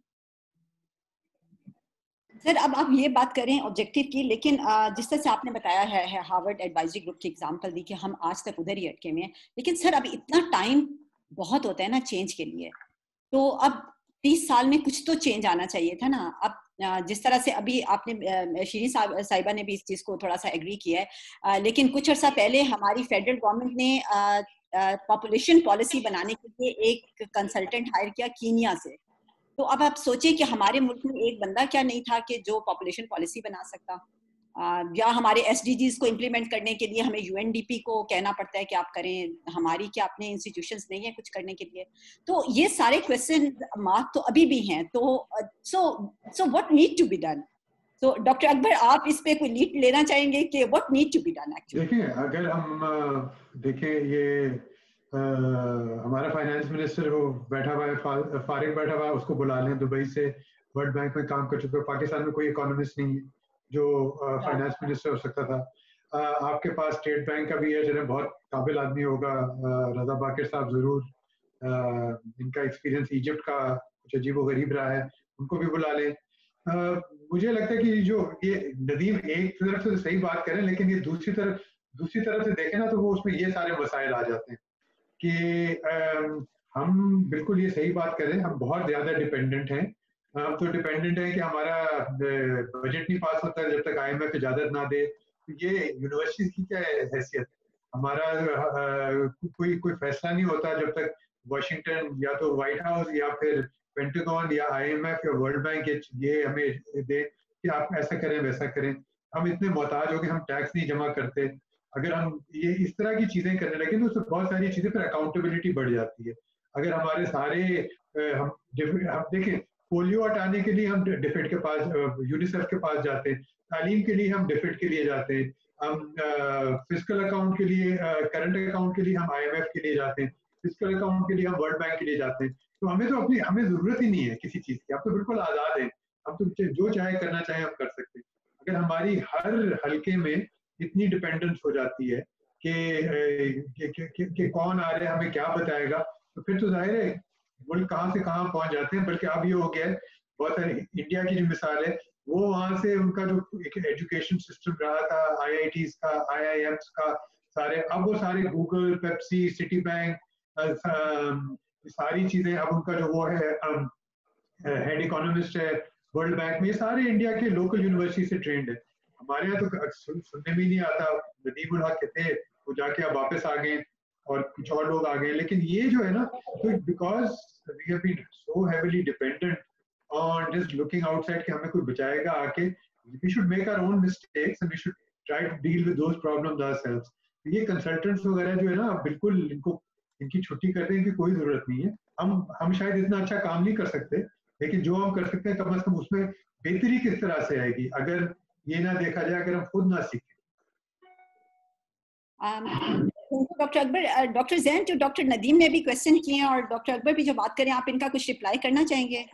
سر اب آپ یہ بات کریں آبجیکٹو کی, لیکن جس طرح سے آپ نے بتایا ہے ہارورڈ ایڈوائزری گروپ کی ایگزامپل دی کہ ہم آج تک ادھر ہی اٹکے ہوئے ہیں, لیکن سر اب اتنا ٹائم بہت ہوتا ہے نا چینج کے لیے, تو اب 30 سال میں کچھ تو چینج آنا چاہیے تھا نا. اب جس طرح سے ابھی آپ نے شیرین صاحبہ نے بھی اس چیز کو تھوڑا سا ایگری کیا ہے, لیکن کچھ عرصہ پہلے ہماری فیڈرل گورنمنٹ نے پاپولیشن پالیسی بنانے کے لیے ایک کنسلٹنٹ ہائر کیا کینیا سے. تو اب آپ سوچیں کہ ہمارے ملک میں ایک بندہ کیا نہیں تھا کہ جو پاپولیشن پالیسی بنا سکتا, یا ہمارے SDGs کو امپلیمنٹ کرنے کے لیے ہمیں UNDP کو کہنا پڑتا ہے کہ آپ کریں, ہماری کیا اپنے انسٹیٹیوشنز نہیں ہیں کچھ کرنے کے لیے. تو یہ سارے کویسچن مارک تو ابھی بھی ہیں. تو so what need to be done. تو ڈاکٹر اکبر آپ اس پہ کوئی لیڈ لینا چاہیں گے کہ what need to be done actually. دیکھیں اگر ہم دیکھیں یہ ہمارا فائنانس منسٹر وہ بیٹھا ہوا ہے, فارغ بیٹھا ہوا ہے, اس کو بلا لیں. دبئی سے ورلڈ بینک میں کام کر چکے. پاکستان میں کوئی اکانومسٹ نہیں ہے جو فائنانس منسٹر ہو سکتا تھا. آپ کے پاس اسٹیٹ بینک کا بھی ہے جنہیں بہت قابل آدمی ہوگا, رضا باقر صاحب ضرور, ان کا ایکسپیرینس ایجپٹ کا کچھ عجیب و غریب رہا ہے, ان کو بھی بلا لیں. مجھے لگتا ہے کہ جو یہ ندیم ایک طرف سے صحیح بات کریں, لیکن یہ دوسری طرف سے دیکھیں نا تو وہ اس میں یہ سارے مسائل آ جاتے ہیں کہ ہم بالکل یہ صحیح بات کریں, ہم بہت زیادہ ڈپینڈنٹ ہیں. ہم تو ڈپینڈنٹ ہیں کہ ہمارا بجٹ نہیں پاس ہوتا جب تک IMF اجازت نہ دے. یہ یونیورسٹی کی کیا حیثیت, ہمارا کوئی فیصلہ نہیں ہوتا جب تک واشنگٹن یا تو وائٹ ہاؤس یا پھر پینٹاگون یا IMF یا ورلڈ بینک یہ ہمیں دے کہ آپ ایسا کریں ویسا کریں. ہم اتنے محتاج ہو کہ ہم ٹیکس نہیں جمع کرتے. اگر ہم یہ اس طرح کی چیزیں کرنے لگیں تو اس سے بہت ساری چیزیں پھر اکاؤنٹیبلٹی بڑھ جاتی ہے. اگر ہمارے سارے ہم دیکھیں پولیو ہٹانے کے لیے ہم ڈیفیڈ کے پاس یونیسیف کے پاس جاتے ہیں, تعلیم کے لیے ہم ڈیفیڈ کے لیے جاتے ہیں, ہم فزیکل اکاؤنٹ کے لیے کرنٹ اکاؤنٹ کے لیے ہم IMF کے لیے جاتے ہیں, فزیکل اکاؤنٹ کے لیے ہم ورلڈ بینک کے لیے جاتے ہیں. تو ہمیں ضرورت ہی نہیں ہے کسی چیز کی, ہم تو بالکل آزاد ہیں, ہم تو جو چاہے کرنا چاہیں ہم کر سکتے ہیں. اگر ہماری ہر حلقے میں اتنی ڈپینڈنس ہو جاتی ہے کہ کون آ رہے ہمیں کیا بتائے گا, تو پھر تو ظاہر ہے ملک کہاں سے کہاں پہنچ جاتے ہیں. بلکہ اب یہ ہو گیا ہے, بہت سارے انڈیا کی جو مثال ہے وہ وہاں سے ان کا جو ایجوکیشن سسٹم رہا تھا, IITs کا, IIMs کا, سارے اب وہ سارے گوگل, پیپسی, سٹی بینک, ساری چیزیں اب ان کا جو وہ ہے ہیڈ اکانومسٹ ہے ورلڈ بینک میں, یہ سارے انڈیا کے لوکل یونیورسٹی سے ٹرینڈ ہے. ہمارے یہاں تو سننے میں نہیں آتا. ندیم الحق کے تھے, وہ جا کے اب واپس آ گئے اور کچھ اور لوگ آ گئے. لیکن یہ جو ہے نا, because we have been so heavily dependent on just looking outside کہ ہمیں کوئی بچائے گا آ کے, we should make our own mistakes and we should try to deal with those problems ourselves. یہ کنسلٹنٹس وغیرہ جو ہے نا, بالکل ان کی چھٹی کر دیں, ان کی کوئی ضرورت نہیں ہے. ہم شاید اتنا اچھا کام نہیں کر سکتے, لیکن جو ہم کر سکتے ہیں کم از کم اس میں بہتری کس طرح سے آئے گی اگر یہ نہ دیکھا جائے, اگر ہم خود نہ سیکھیں. ڈاکٹر اکبر, ڈاکٹر زین جو ڈاکٹر ندیم نے بھی کوشچن کیے ہیں اور ڈاکٹر اکبر بھی جو بات کریں, آپ ان کا کچھ رپلائی کرنا چاہیں گے؟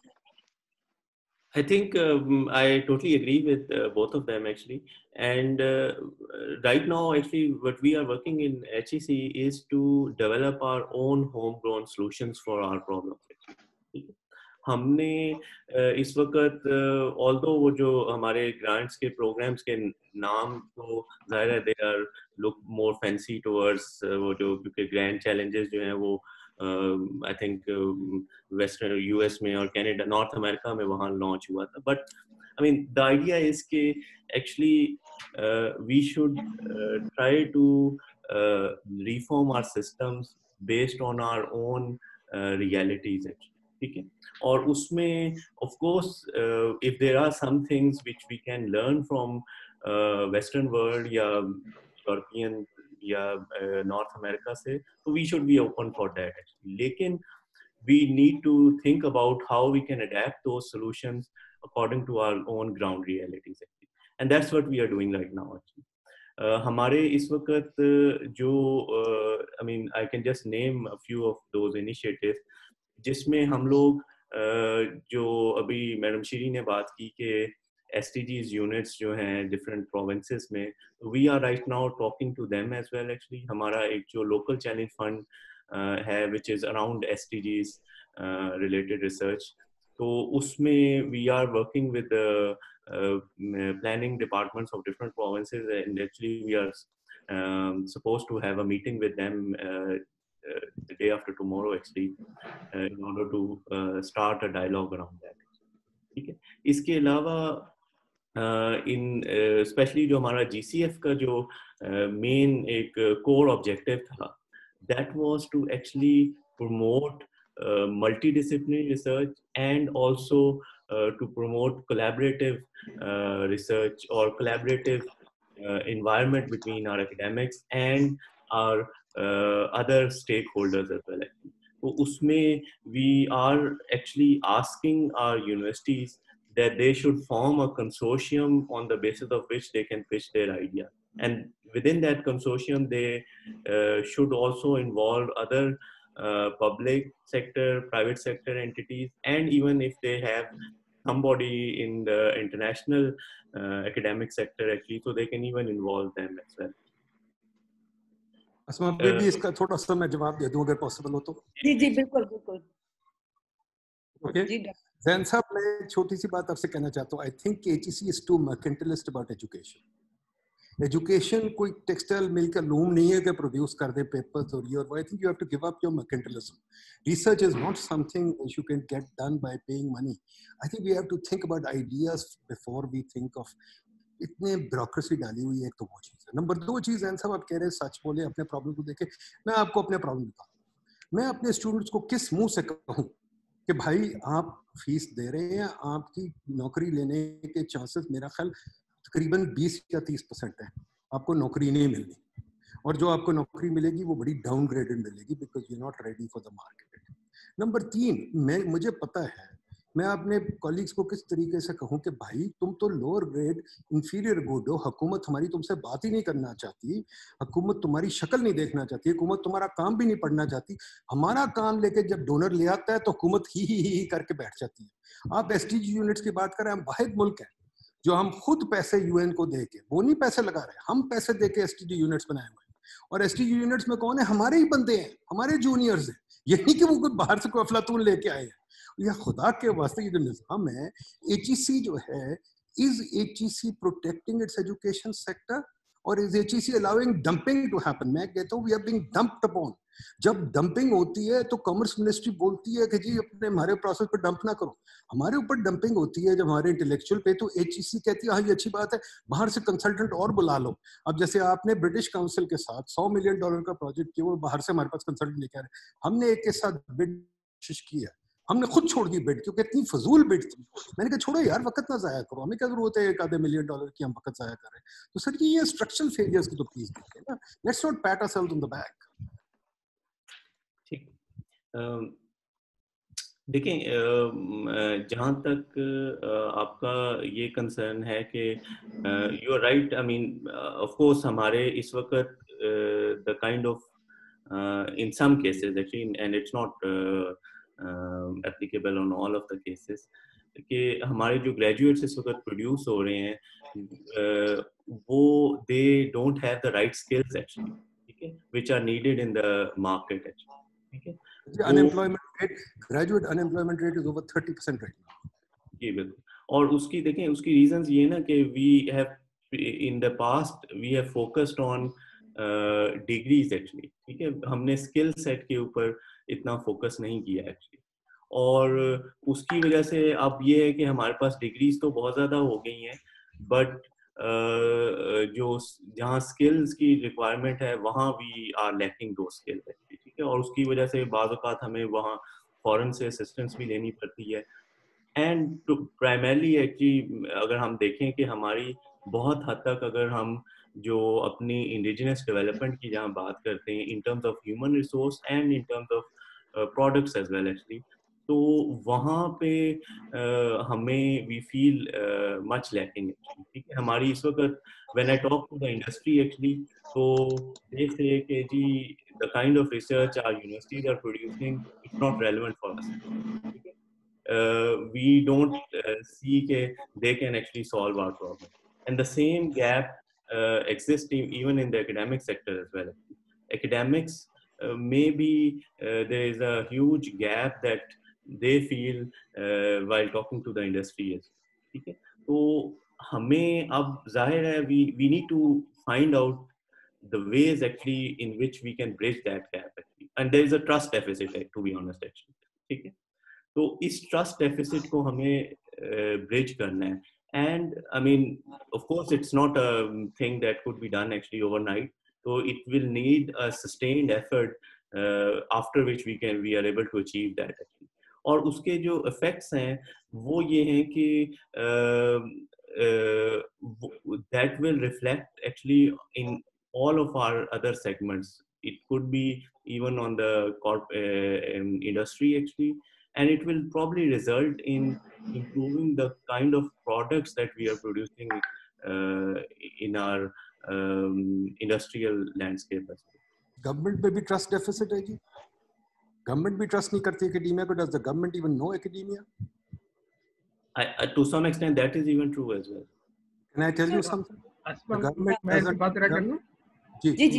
I think I totally agree with both of them actually, and right now actually what we are working in HEC is to develop our own homegrown solutions for our problems. ہم نے اس وقت although وہ جو ہمارے grants کے programmes کے نام تو ظاہر ہے they are look more fancy towards وہ جو, کیونکہ گرینڈ چیلنجز جو ہیں وہ I think ویسٹرن US میں اور کینیڈا, نارتھ امریکہ میں وہاں لانچ ہوا تھا. But I mean the idea is کہ actually we should try to reform our systems based on our own realities actually. ٹھیک ہے, اور اس میں of course if there are some things which we can learn from western world یا European یا North America سے, تو we should be open for that actually. لیکن we need to think about how we can adapt those solutions according to our own ground realities actually. And that's what we are doing right now actually. ہمارے اس وقت جو I mean I can just name a few of those initiatives جس میں ہم لوگ جو ابھی میڈم شیری نے بات کی کہ SDGs units جو ہیں different provinces میں, we are right now talking to them as well actually. ہمارا ایک جو local challenge fund ہے which is around SDGs related research, تو اس میں we are working with the planning departments of different provinces, and actually we are supposed to have a meeting with them the day after tomorrow actually in order to start a dialogue around that. ٹھیک ہے, اس کے علاوہ ان especially جو ہمارا GCF کا جو main ایک core objective تھا, that was to actually promote multidisciplinary research and also to promote collaborative research or collaborative environment between our academics and our other stakeholders as well. تو اس میں we are actually asking our universities that they should form a consortium on the basis of which they can pitch their idea, and within that consortium they should also involve other public sector, private sector entities, and even if they have somebody in the international academic sector actually, so they can even involve them as well. اسما میں بھی اس کا تھوڑا سا میں جواب دے دوں اگر possible ہو تو. جی جی بالکل بالکل. اوکے زین صاحب, میں ایک چھوٹی سی بات آپ سے کہنا چاہتا ہوں. I think HEC is too mercantilist about education. Education کوئی ٹیکسٹائل مل کا لوم نہیں ہے کہ پروڈیوس کر دے پیپرز اور یہ, اور I think you have to give up your mercantilism. Research is not something which you can get done by paying money. I think we have to think about ideas before we think of اتنے bureaucracy ڈالی ہوئی ہے. ایک تو وہ چیز ہے. Number 2 چیز ہے صاحب, آپ کہہ رہے ہیں سچ بولے, اپنے پرابلم کو دیکھیں. میں آپ کو اپنے پرابلم بتاؤں, میں اپنے اسٹوڈنٹس کو کس منہ سے کہوں کہ بھائی آپ فیس دے رہے ہیں, آپ کی نوکری لینے کے چانسز میرا خیال تقریباً 20 یا 30% ہے, آپ کو نوکری نہیں ملنی, اور جو آپ کو نوکری ملے گی وہ بڑی ڈاؤن گریڈڈ ملے گی because you not ready for the market. Number 3, مجھے پتا ہے میں اپنے کولیگس کو کس طریقے سے کہوں کہ بھائی تم تو لوور گریڈ انفیریئر گڈ ہو, حکومت ہماری تم سے بات ہی نہیں کرنا چاہتی, حکومت تمہاری شکل نہیں دیکھنا چاہتی, حکومت تمہارا کام بھی نہیں پڑھنا چاہتی. ہمارا کام لے کے جب ڈونر لے آتا ہے تو حکومت ہی کر کے بیٹھ جاتی ہے. آپ ایس ٹی جی یونٹس کی بات کریں, ہم واحد ملک ہیں جو ہم خود پیسے یو این کو دے کے, وہ نہیں پیسے لگا رہے, ہم پیسے دے کے ایس ٹی جی یونٹس بنائے ہوئے ہیں. اور ایس ٹی جی یونٹس میں کون ہے؟ ہمارے ہی بندے ہیں, ہمارے جونیئرز ہیں. یہ نہیں کہ وہ کوئی باہر سے کوئی افلاطون لے کے آئے ہیں. یہ خدا کے واسطے یہ جو نظام ہے ایچ ای سی جو ہے, is H E C protecting its education sector اور is H E C allowing dumping to happen? میں کہتا ہوں we are being dumped upon. جب ڈمپنگ ہوتی ہے تو کامرس منسٹری بولتی ہے کہ جی اپنے ہمارے پروسیس پہ ڈمپ نہ کرو. ہمارے اوپر ڈمپنگ ہوتی ہے جب ہمارے انٹلیکچوئل پہ, تو ایچ ای سی کہتی ہے ہاں یہ اچھی بات ہے, باہر سے کنسلٹنٹ اور بلا لو. اب جیسے آپ نے برٹش کاؤنسل کے ساتھ $100 ملین کا پروجیکٹ کیا, وہ باہر سے ہمارے پاس کنسلٹنٹ لے کے آ رہے ہیں. ہم نے ایک کے ساتھ بڈ کوشش کی ہے, ہم نے خود چھوڑ دی بڈ کیونکہ اتنی فضول بڈ تھی. میں نے کہا چھوڑو یار, وقت نہ ضائع کرو, ہمیں کیا ضرورت ہے $1 ملین کی ہم وقت ضائع کر رہے ہیں. تو سر یہ اسٹرکچرل فیلئرز کی تو پلیز دیکھیں نا, let's not pat ourselves on the back. ٹھیک, دیکھیں جہاں تک آپ کا یہ کنسرن ہے کہ you are right, I mean of course ہمارے اس وقت the kind of in some cases actually, and it's not applicable on all of the cases, کہ ہمارے جو گریجویٹس اس وقت پروڈیوس ہو رہے ہیں وہ they don't have the right skills actually, ٹھیک ہے, which are needed in the market actually, ٹھیک ہے. Unemployment rate, graduate unemployment rate is over 30% right now. جی بالکل. اور اس کی دیکھیں اس کی ریزنز یہ نا کہ we have in the past we have focused on degrees actually, ٹھیک ہے, ہم نے اسکل سیٹ کے اوپر اتنا فوکس نہیں کیا ایکچولی. اور اس کی وجہ سے اب یہ ہے کہ ہمارے پاس ڈگریز تو بہت زیادہ ہو گئی ہیں, بٹ جو جہاں اسکلز کی ریکوائرمنٹ ہے وہاں وی آر لیکنگ دو اسکلز ایکچولی, ٹھیک ہے. اور اس کی وجہ سے بعض اوقات ہمیں وہاں فورن سے اسسٹنس بھی لینی پڑتی ہے. اینڈ پرائمرلی ایکچولی اگر ہم دیکھیں کہ ہماری بہت حد تک اگر ہم جو اپنی انڈیجنس ڈیولپمنٹ کی جہاں بات کرتے ہیں in terms of human resource and in terms of products as well actually, تو وہاں پہ ہمیں وی فیل مچ لیکنگ ایکچولی, ٹھیک ہے. ہماری اس وقت when I talk to the industry actually, تو دے سے کہ جی the kind of research our universities are producing it's not relevant for us, ٹھیک ہے. We don't see that they can actually solve our problem, and the same gap exists even in the academic sector as well. Academics maybe there is a huge gap that they feel while talking to the industry, ٹھیک ہے. تو ہمیں اب ظاہر ہے we need to find out the ways actually in which we can bridge that gap actually, and there is a trust deficit to be honest actually, ٹھیک ہے. تو اس ٹرسٹ ڈیفیسٹ کو ہمیں برج کرنا ہے. And I mean of course it's not a thing that could be done actually overnight, تو it will need a sustained effort after which we are able to achieve that actually. اور اس کے جو effects ہیں وہ یہ ہیں کہ that will reflect actually in all of our other segments. It could be even on the industry actually, and it will probably result in improving the kind of products that we are producing in our industrial landscape. Government पे भी trust deficit है जी. Government भी trust नहीं करती academia को. Does the government even know academia? To some extent that is even true as well. Can I tell you something? The government doesn't. بات کر لوں جی جی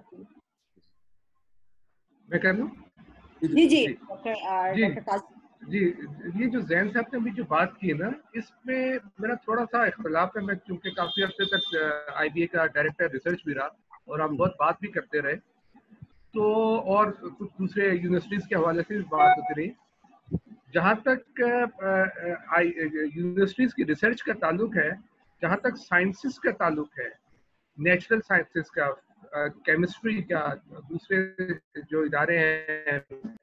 میں کر لوں جی جی جی. یہ جو زین صاحب نے ابھی جو بات کی ہے نا, اس میں میرا تھوڑا سا اختلاف ہے. میں چونکہ کافی عرصے تک آئی بی اے کا ڈائریکٹر ریسرچ بھی رہا اور ہم بہت بات بھی کرتے رہے, تو اور کچھ دوسرے یونیورسٹیز کے حوالے سے بھی بات ہوتی رہی. جہاں تک یونیورسٹیز کی ریسرچ کا تعلق ہے, جہاں تک سائنسز کا تعلق ہے, نیچرل سائنسز کا, کیمسٹری کا, دوسرے جو ادارے ہیں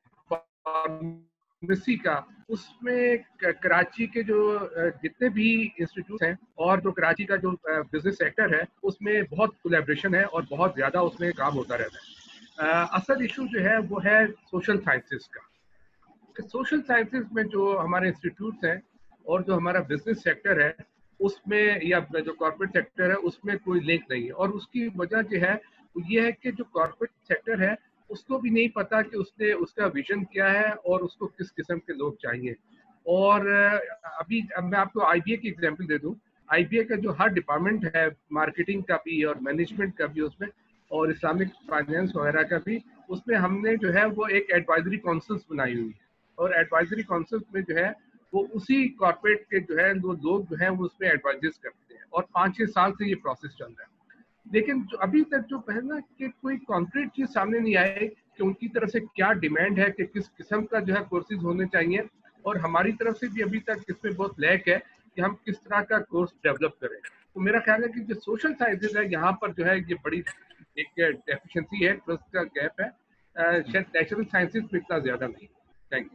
فارمیسی کا, اس میں کراچی کے جو جتنے بھی انسٹیٹیوٹ ہیں اور جو کراچی کا جو بزنس سیکٹر ہے اس میں بہت کولیبریشن ہے اور بہت زیادہ اس میں کام ہوتا رہتا ہے. اصل ایشو جو ہے وہ ہے سوشل سائنسز کا. کہ سوشل سائنسز میں جو ہمارے انسٹیٹیوٹس ہیں اور جو ہمارا بزنس سیکٹر ہے اس میں یا جو کارپوریٹ سیکٹر ہے اس میں کوئی لنک نہیں ہے. اور اس کی وجہ جو ہے وہ یہ ہے کہ جو کارپوریٹ سیکٹر ہے اس کو بھی نہیں پتا کہ اس کا ویژن کیا ہے اور اس کو کس قسم کے لوگ چاہیے. اور ابھی میں آپ کو آئی بی اے کی ایگزامپل دے دوں. آئی بی اے کا جو ہر ڈپارٹمنٹ ہے مارکیٹنگ کا بھی اور مینجمنٹ کا بھی اس میں اور اسلامک فائنینس وغیرہ کا بھی, اس میں ہم نے جو ہے وہ ایک ایڈوائزری کونسلس بنائی ہوئی ہے. اور ایڈوائزری کونسلس میں جو ہے وہ اسی کارپوریٹ کے جو ہے وہ لوگ جو ہیں وہ اس میں ایڈوائزز کرتے ہیں اور 5-6 سال سے یہ پروسیس چل رہا ہے. لیکن جو ابھی تک جو پہلا کہ کوئی کانکریٹ چیز سامنے نہیں آئے کہ ان کی طرف سے کیا ڈیمانڈ ہے کہ کس قسم کا جو ہے کورسز ہونے چاہیے, اور ہماری طرف سے بھی ابھی تک اس میں بہت لیک ہے کہ ہم کس طرح کا کورس ڈیولپ کریں. تو میرا خیال ہے کہ جو سوشل سائنسز ہے یہاں پر جو ہے یہ بڑی ایک ڈیفیشنسی ہے, ٹرسٹ کا گیپ ہے. شاید نیچرل سائنسز میں اتنا زیادہ نہیں. Thank you.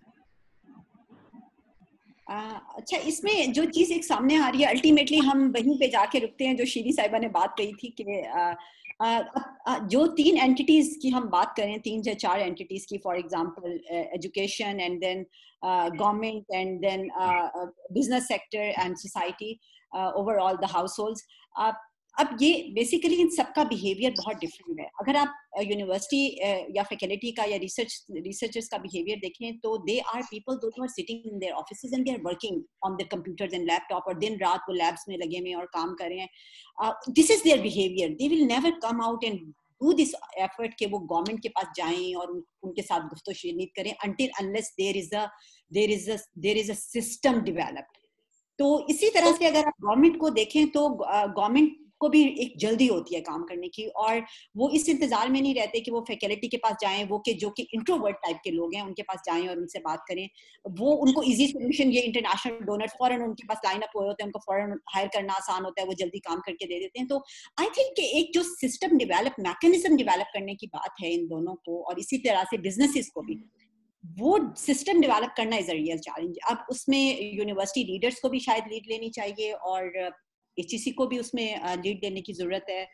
اچھا, اس میں جو چیز ایک سامنے آ رہی ہے الٹیمیٹلی ہم وہیں پہ جا کے رکتے ہیں جو شیری صاحبہ نے بات کہی تھی کہ جو 3 اینٹیز کی ہم بات کریں, 3 یا 4 اینٹیز کی, for example education and then government and then business sector and society, overall the households. اب یہ بیسیکلی ان سب کا بیہیویئر بہت ڈفرینٹ ہے. اگر آپ یونیورسٹی یا فیکلٹی کا یا ریسرچرز کا بیہیویئر دیکھیں تو they are people those who are sitting in their offices and they are working on their computers and laptop, اور دن رات وہ لیبس میں لگے ہوئے اور کام کر رہے ہیں. This is their behaviour. They will never come out and do this effort کہ وہ گورنمنٹ کے پاس جائیں اور ان کے ساتھ گفت و شنید کریں until unless there is a system developed. تو اسی طرح سے اگر آپ گورنمنٹ کو دیکھیں تو گورنمنٹ کو بھی ایک جلدی ہوتی ہے کام کرنے کی, اور وہ اس انتظار میں نہیں رہتے کہ وہ فیکلٹی کے پاس جائیں, وہ کہ جو کہ انٹروورٹ ٹائپ کے لوگ ہیں ان کے پاس جائیں اور ان سے بات کریں. وہ ان کو ایزی سولوشن, یہ انٹرنیشنل ڈونرز فوراً ان کے پاس لائن اپ ہوئے ہوتے ہیں, ان کو فوراً ہائر کرنا آسان ہوتا ہے, وہ جلدی کام کر کے دے دیتے ہیں. تو آئی تھنک کہ ایک جو سسٹم ڈیولپ, میکینزم ڈیولپ کرنے کی بات ہے ان دونوں کو, اور اسی طرح سے بزنسز کو بھی وہ سسٹم ڈیولپ کرنا از اے ریئل چیلنج. اب اس میں یونیورسٹی لیڈرز کو بھی شاید لیڈ لینی چاہیے, اور ایچ ای سی کو بھی اس میں لیڈ دینے کی ضرورت ہے.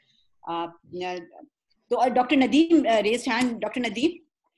تو doctor Nadeem raise hand. Doctor Nadeem,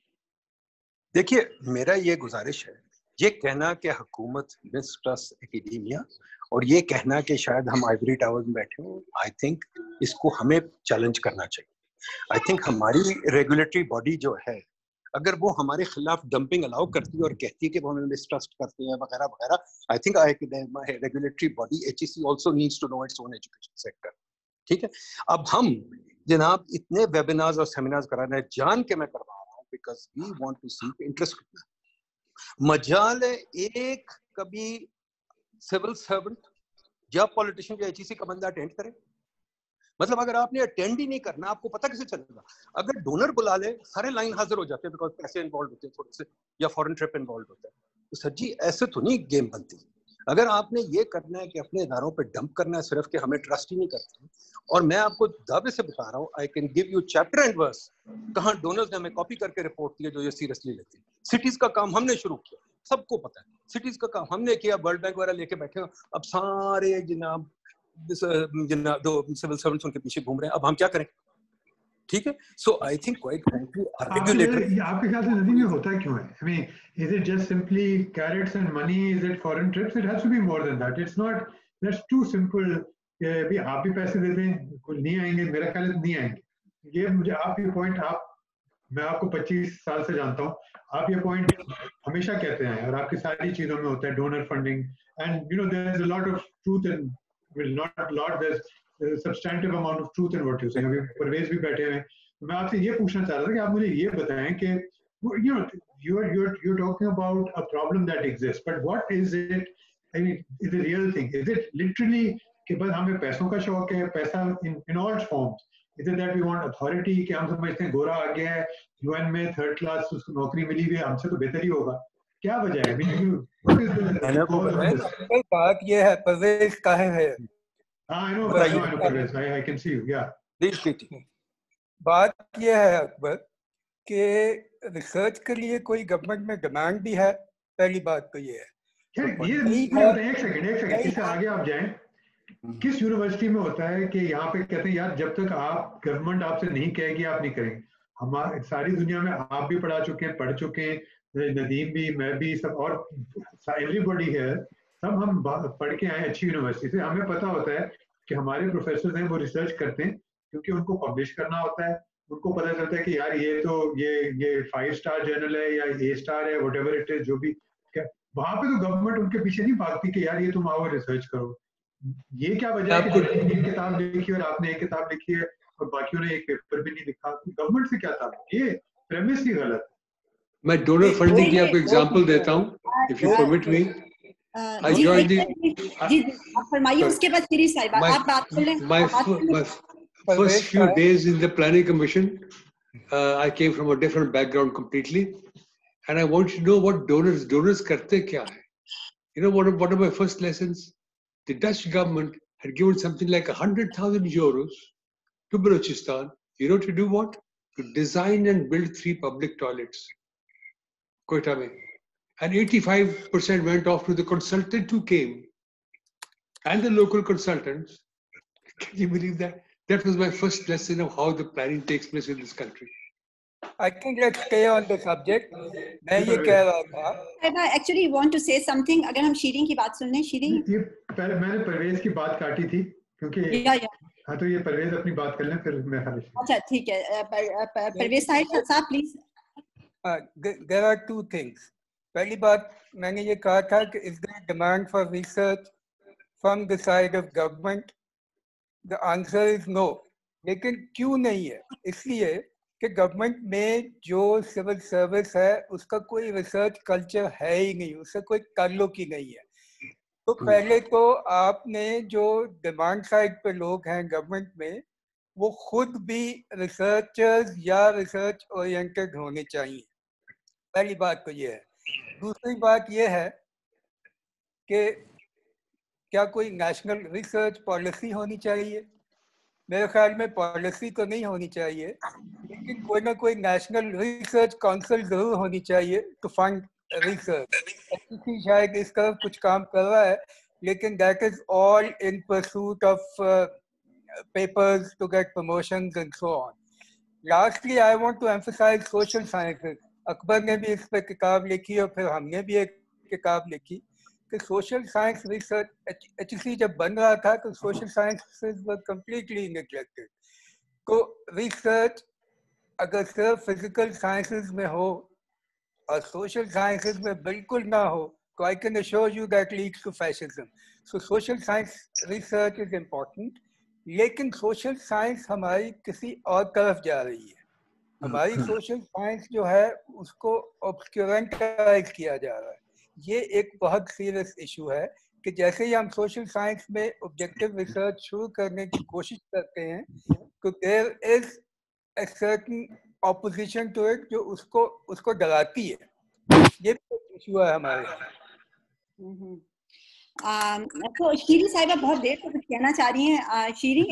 دیکھیے میرا یہ گزارش ہے, یہ کہنا کہ حکومت مسٹرسٹ ایکیڈیمیا اور یہ کہنا کہ شاید ہم آئیوری ٹاور میں بیٹھے ہوں, آئی تھنک اس کو ہمیں چیلنج کرنا چاہیے. آئی تھنک ہماری ریگولیٹری باڈی جو ہے اگر وہ ہمارے خلاف ڈمپنگ الاؤ کرتی ہے اور کہتی ہے کہ وہ ہمیں مسٹرسٹ کرتے ہیں وغیرہ وغیرہ, I think regulatory body H E C also needs to know its own education sector. ٹھیک ہے, اب ہم جناب اتنے ویبینارز اور سیمینارز کرا رہے ہیں, جان کے میں کروا رہا ہوں because we want to see interest کتنا. مجال ایک کبھی سول سرونٹ یا پولیٹیشین یا ایچ ای سی کا بندہ اٹینڈ کرے, مطلب اگر آپ نے اٹینڈ ہی نہیں کرنا آپ کو پتہ کیسے چلے گا؟ اگر ڈونر بلا لے سارے لائن حاضر ہو جاتے ہیں بیکاز پیسے انوالوڈ ہوتے ہیں تھوڑے سے, یا فورن ٹرپ انوالوڈ ہوتا ہے. تو سر جی ایسے تو نہیں گیم بنتی. اگر آپ نے یہ کرنا ہے کہ اپنے اداروں پہ ڈمپ کرنا ہے صرف کہ ہمیں ٹرسٹ ہی نہیں کرتے, اور میں آپ کو دعوے سے بتا رہا ہوں I can give you chapter and verse کہاں ڈونرز نے ہمیں کاپی کر کے رپورٹ کی جو یہ سیریسلی لیتے ہیں. سٹیز کا کام ہم نے شروع کیا, سب کو پتہ ہے سٹیز کا کام ہم نے کیا, ورلڈ بینک وغیرہ لے کے بیٹھے ہیں. اب سارے جناب دو سول سرونٹس ان کے پیچھے گھوم رہے ہیں, اب ہم کیا کریں؟ ٹھیک ہے, so I think quite frankly regulator. آپ کے خیال سے ندیم یہ ہوتا کیوں ہے؟ I mean, is it just simply carrots and money? Is it foreign trips? It has to be more than that. It's not, that's too simple. کہ آپ بھی پیسے دے دیں کوئی نہیں آئیں گے, میرا خیال ہے نہیں آئیں گے. یہ مجھے آپ یہ پوائنٹ, میں آپ کو 25 سال سے جانتا ہوں, آپ یہ پوائنٹ ہمیشہ کہتے ہیں, اور آپ کی ساری چیزوں میں ہوتا ہے donor funding, and you know there is a lot of truth in, well not lot, there's a substantive amount of truth in what you say. ابھی پرویز بھی بیٹھے ہوئے, میں آپ سے یہ پوچھنا چاہ رہا تھا کہ آپ مجھے یہ بتائیں کہ you know you're talking about a problem that exists, but what is it? I mean, is the real thing, is it literally کہ بس ہمیں پیسوں کا شوق ہے, پیسہ in all forms? Is it that we want authority کہ ہم سمجھتے ہیں گورا آ گیا ہے UN میں تھرڈ کلاس اس کو نوکری ملی ہوئی ہے, ہم سے تو بہتر ہی ہوگا, کیا وجہ ہے؟ بات یہ ہے پرویز کہے ہے, بات یہ ہے اکبر کہ ریسرچ کے لیے کوئی گورنمنٹ میں ڈیمانڈ بھی ہے, پہلی بات تو یہ ہے. ایک سیکنڈ اس سے آگے آپ جائیں, کس یونیورسٹی میں ہوتا ہے کہ یہاں پہ کہتے ہیں یار جب تک آپ گورنمنٹ آپ سے نہیں کہے گی آپ نہیں کریں گے؟ ہماری ساری دنیا میں آپ بھی پڑھا چکے ہیں, پڑھ چکے ہیں, ندیم بھی, میں بھی, سب اور ایوری باڈی ہے, سب ہم پڑھ کے آئے اچھی یونیورسٹی سے. ہمیں پتہ ہوتا ہے کہ ہمارے پروفیسر ہیں وہ ریسرچ کرتے ہیں کیونکہ ان کو پبلش کرنا ہوتا ہے. ان کو پتہ چلتا ہے کہ یار یہ تو یہ 5 اسٹار جرنل ہے یا A اسٹار ہے, وٹ ایور اٹ از, جو بھی. وہاں پہ تو گورنمنٹ ان کے پیچھے نہیں بھاگتی کہ یار یہ تم آؤ ریسرچ کرو. یہ کیا وجہ ہے کہ ایک کتاب لکھی اور آپ نے ایک کتاب لکھی ہے اور باقیوں نے ایک پیپر بھی نہیں لکھا, گورنمنٹ سے کیا تعلق؟ یہ پریمس ہی غلط ہے. میں ڈونر فنڈنگ کی آپ کو ایگزامپل دیتا ہوں, if you permit me. I joined جی آپ فرمائیے, اس کے بعد شیری صاحبہ آپ بات کر لیں. My first few days in the planning commission, I came from a different background completely, and I want to know what donors کرتے کیا ہے. You know what are my first lessons? The Dutch government had given something like 100,000 euros to Balochistan. You know to do what? To design and build 3 public toilets. Quetta mein. And 85% went off to the consultant who came and the local consultants. Can you believe that? That was my first lesson of how the planning takes place in this country. I think let's stay on the subject. میں یہ کہہ رہا تھا. I actually want to say something. اگر ہم شیرین کی بات سن لیں. شیرین, پہلے میں نے پرویز کی بات کاٹی تھی کیونکہ ہاں, تو یہ پرویز اپنی بات کر لیں پھر میں خالی. اچھا ٹھیک ہے, پرویز صاحب پلیز. There are 2 things. پہلی بات میں نے یہ کہا تھا کہ is there demand for research from the side of government? The answer is no. لیکن کیوں نہیں ہے؟ اس لیے کہ گورنمنٹ میں جو سول سروس ہے اس کا کوئی ریسرچ کلچر ہے ہی نہیں, اس سے کوئی تعلق ہی نہیں ہے. تو پہلے تو آپ نے جو ڈیمانڈ سائڈ پہ لوگ ہیں گورنمنٹ میں, وہ خود بھی ریسرچرز یا ریسرچ اورینٹڈ ہونے چاہیے. پہلی بات تو یہ ہے. دوسری بات یہ ہے کہ کیا کوئی نیشنل ریسرچ پالیسی ہونی چاہیے؟ میرے خیال میں پالیسی تو نہیں ہونی چاہیے, لیکن کوئی نہ کوئی نیشنل ریسرچ کونسل ضرور ہونی چاہیے ٹو فنڈ ریسرچ. شاید اس طرف کچھ کام کر رہا ہے, لیکن that is all in pursuit of papers to get promotions and so on. Lastly I want to emphasize social sciences. Akbar نے بھی اس پہ کتاب لکھی اور پھر ہم نے بھی ایک کتاب لکھی کہ social science research H C جب بن رہا تھا تو social sciences were completely neglected. تو ریسرچ اگر صرف فزیکل سائنسز میں ہو اور سوشل سائنسز میں بالکل نہ ہو تو I can assure you that leads to fascism. So social science research is important, لیکن سوشل سائنس ہماری کسی اور طرف جا رہی ہے. ہماری سوشل سائنس جو ہے اس کو obscurantized کیا جا رہا ہے. یہ ایک بہت سیریس ایشو ہے کہ جیسے ہی ہم سوشل سائنس میں آبجیکٹیو ریسرچ شروع کرنے کی کوشش کرتے ہیں تو there is a certain opposition to it جو اس کو ڈراتی ہے. یہ بھی ایک ایشو ہے ہمارے یہاں. تو شیری صاحبہ بہت دیر سے کچھ کہنا چاہ رہی ہیں. شیری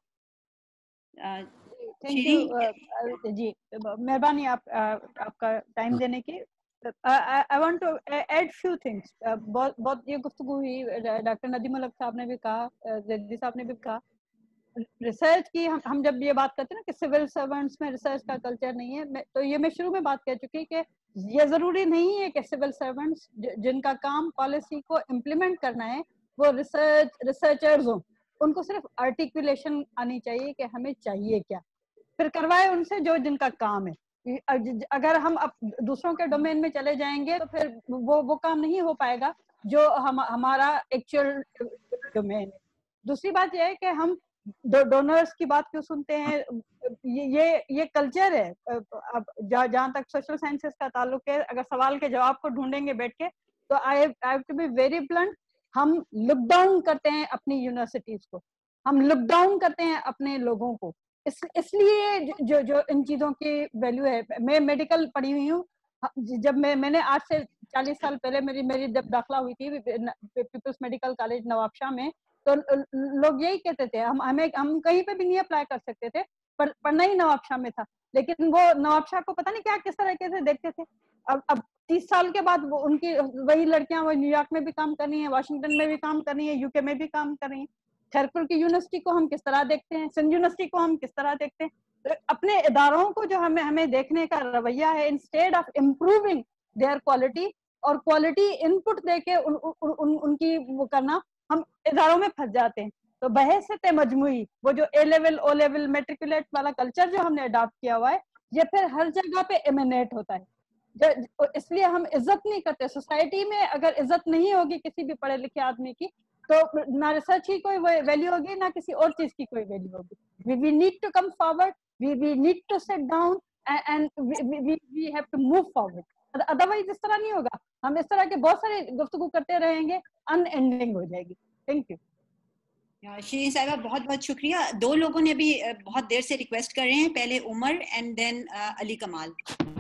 جی مہربانی آپ کا ٹائم دینے کی. I want to add few things. بہت یہ گفتگو ہوئی, ڈاکٹر ندیم الحق صاحب نے بھی کہا, زیدی صاحب نے بھی کہا, ریسرچ کی ہم جب یہ بات کرتے ہیں نا کہ سول سرونٹس میں ریسرچ کا کلچر نہیں ہے, تو یہ میں شروع میں بات کہہ چکی کہ یہ ضروری نہیں ہے کہ سول سرونٹس جن کا کام پالیسی کو امپلیمنٹ کرنا ہے وہ ریسرچرز ہوں. ان کو صرف آرٹیکولیشن آنی چاہیے کہ ہمیں چاہیے کیا, پھر کروائے ان سے جو جن کا کام ہے. اگر ہم دوسروں کے ڈومین میں چلے جائیں گے تو پھر وہ کام نہیں ہو پائے گا جو ہمارا ایکچوئل ڈومین ہے. دوسری بات یہ ہے کہ ہم ڈونرز کی بات کیوں سنتے ہیں, یہ کلچر ہے. جہاں تک سوشل سائنسز کا تعلق ہے, اگر سوال کے جواب کو ڈھونڈیں گے بیٹھ کے تو I have to be very blunt, ہم لک ڈاؤن کرتے ہیں اپنی یونیورسٹیز کو, ہم لک ڈاؤن کرتے ہیں اپنے لوگوں کو. اس لیے جو ان چیزوں کی ویلیو ہے. میں میڈیکل پڑھی ہوئی ہوں. جب میں نے آج سے 40 سال پہلے میری جب داخلہ ہوئی تھی peoples medical college Nawabshah میں, تو لوگ یہی کہتے تھے ہم کہیں پہ بھی نہیں اپلائی کر سکتے تھے, پڑھنا ہی نواب شاہ میں تھا. لیکن وہ نواب شاہ کو پتہ نہیں کیا کس طریقے سے دیکھتے تھے. اب 30 سال کے بعد ان کی وہی لڑکیاں وہ نیو یارک میں بھی کام کر رہی ہیں, واشنگٹن میں بھی کام کر رہی ہیں, یو کے میں بھی کام کر رہی ہیں. خیرپور کی یونیورسٹی کو ہم کس طرح دیکھتے ہیں, سندھ یونیورسٹی کو ہم کس طرح دیکھتے ہیں. اپنے اداروں کو جو ہمیں دیکھنے کا رویہ ہے, instead of improving their quality, اور quality input دے کے ان کی وہ کرنا, ہم اداروں میں پھنس جاتے ہیں. تو بحیثیت مجموعی وہ جو A level O level matriculate والا کلچر جو ہم نے اڈاپٹ کیا ہوا ہے, یہ پھر ہر جگہ پہ ایمینیٹ ہوتا ہے. اس لیے ہم عزت نہیں کرتے. سوسائٹی میں اگر عزت نہیں ہوگی کسی بھی پڑھے لکھے آدمی کی, تو نہ ریسرچ کی کوئی ویلیو ہوگی, نہ کسی اور چیز کی کوئی ویلیو ہوگی. We need to come forward, we need to sit down and we have to move forward. Otherwise اس طرح نہیں ہوگا. ہم اس طرح کے بہت سارے گفتگو کرتے رہیں گے, ان اینڈنگ ہو جائے گی. Thank you. شیرین صاحبہ بہت بہت شکریہ. دو لوگوں نے بھی بہت دیر سے ریکویسٹ کر رہے ہیں, پہلے عمر and then Ali Kamal.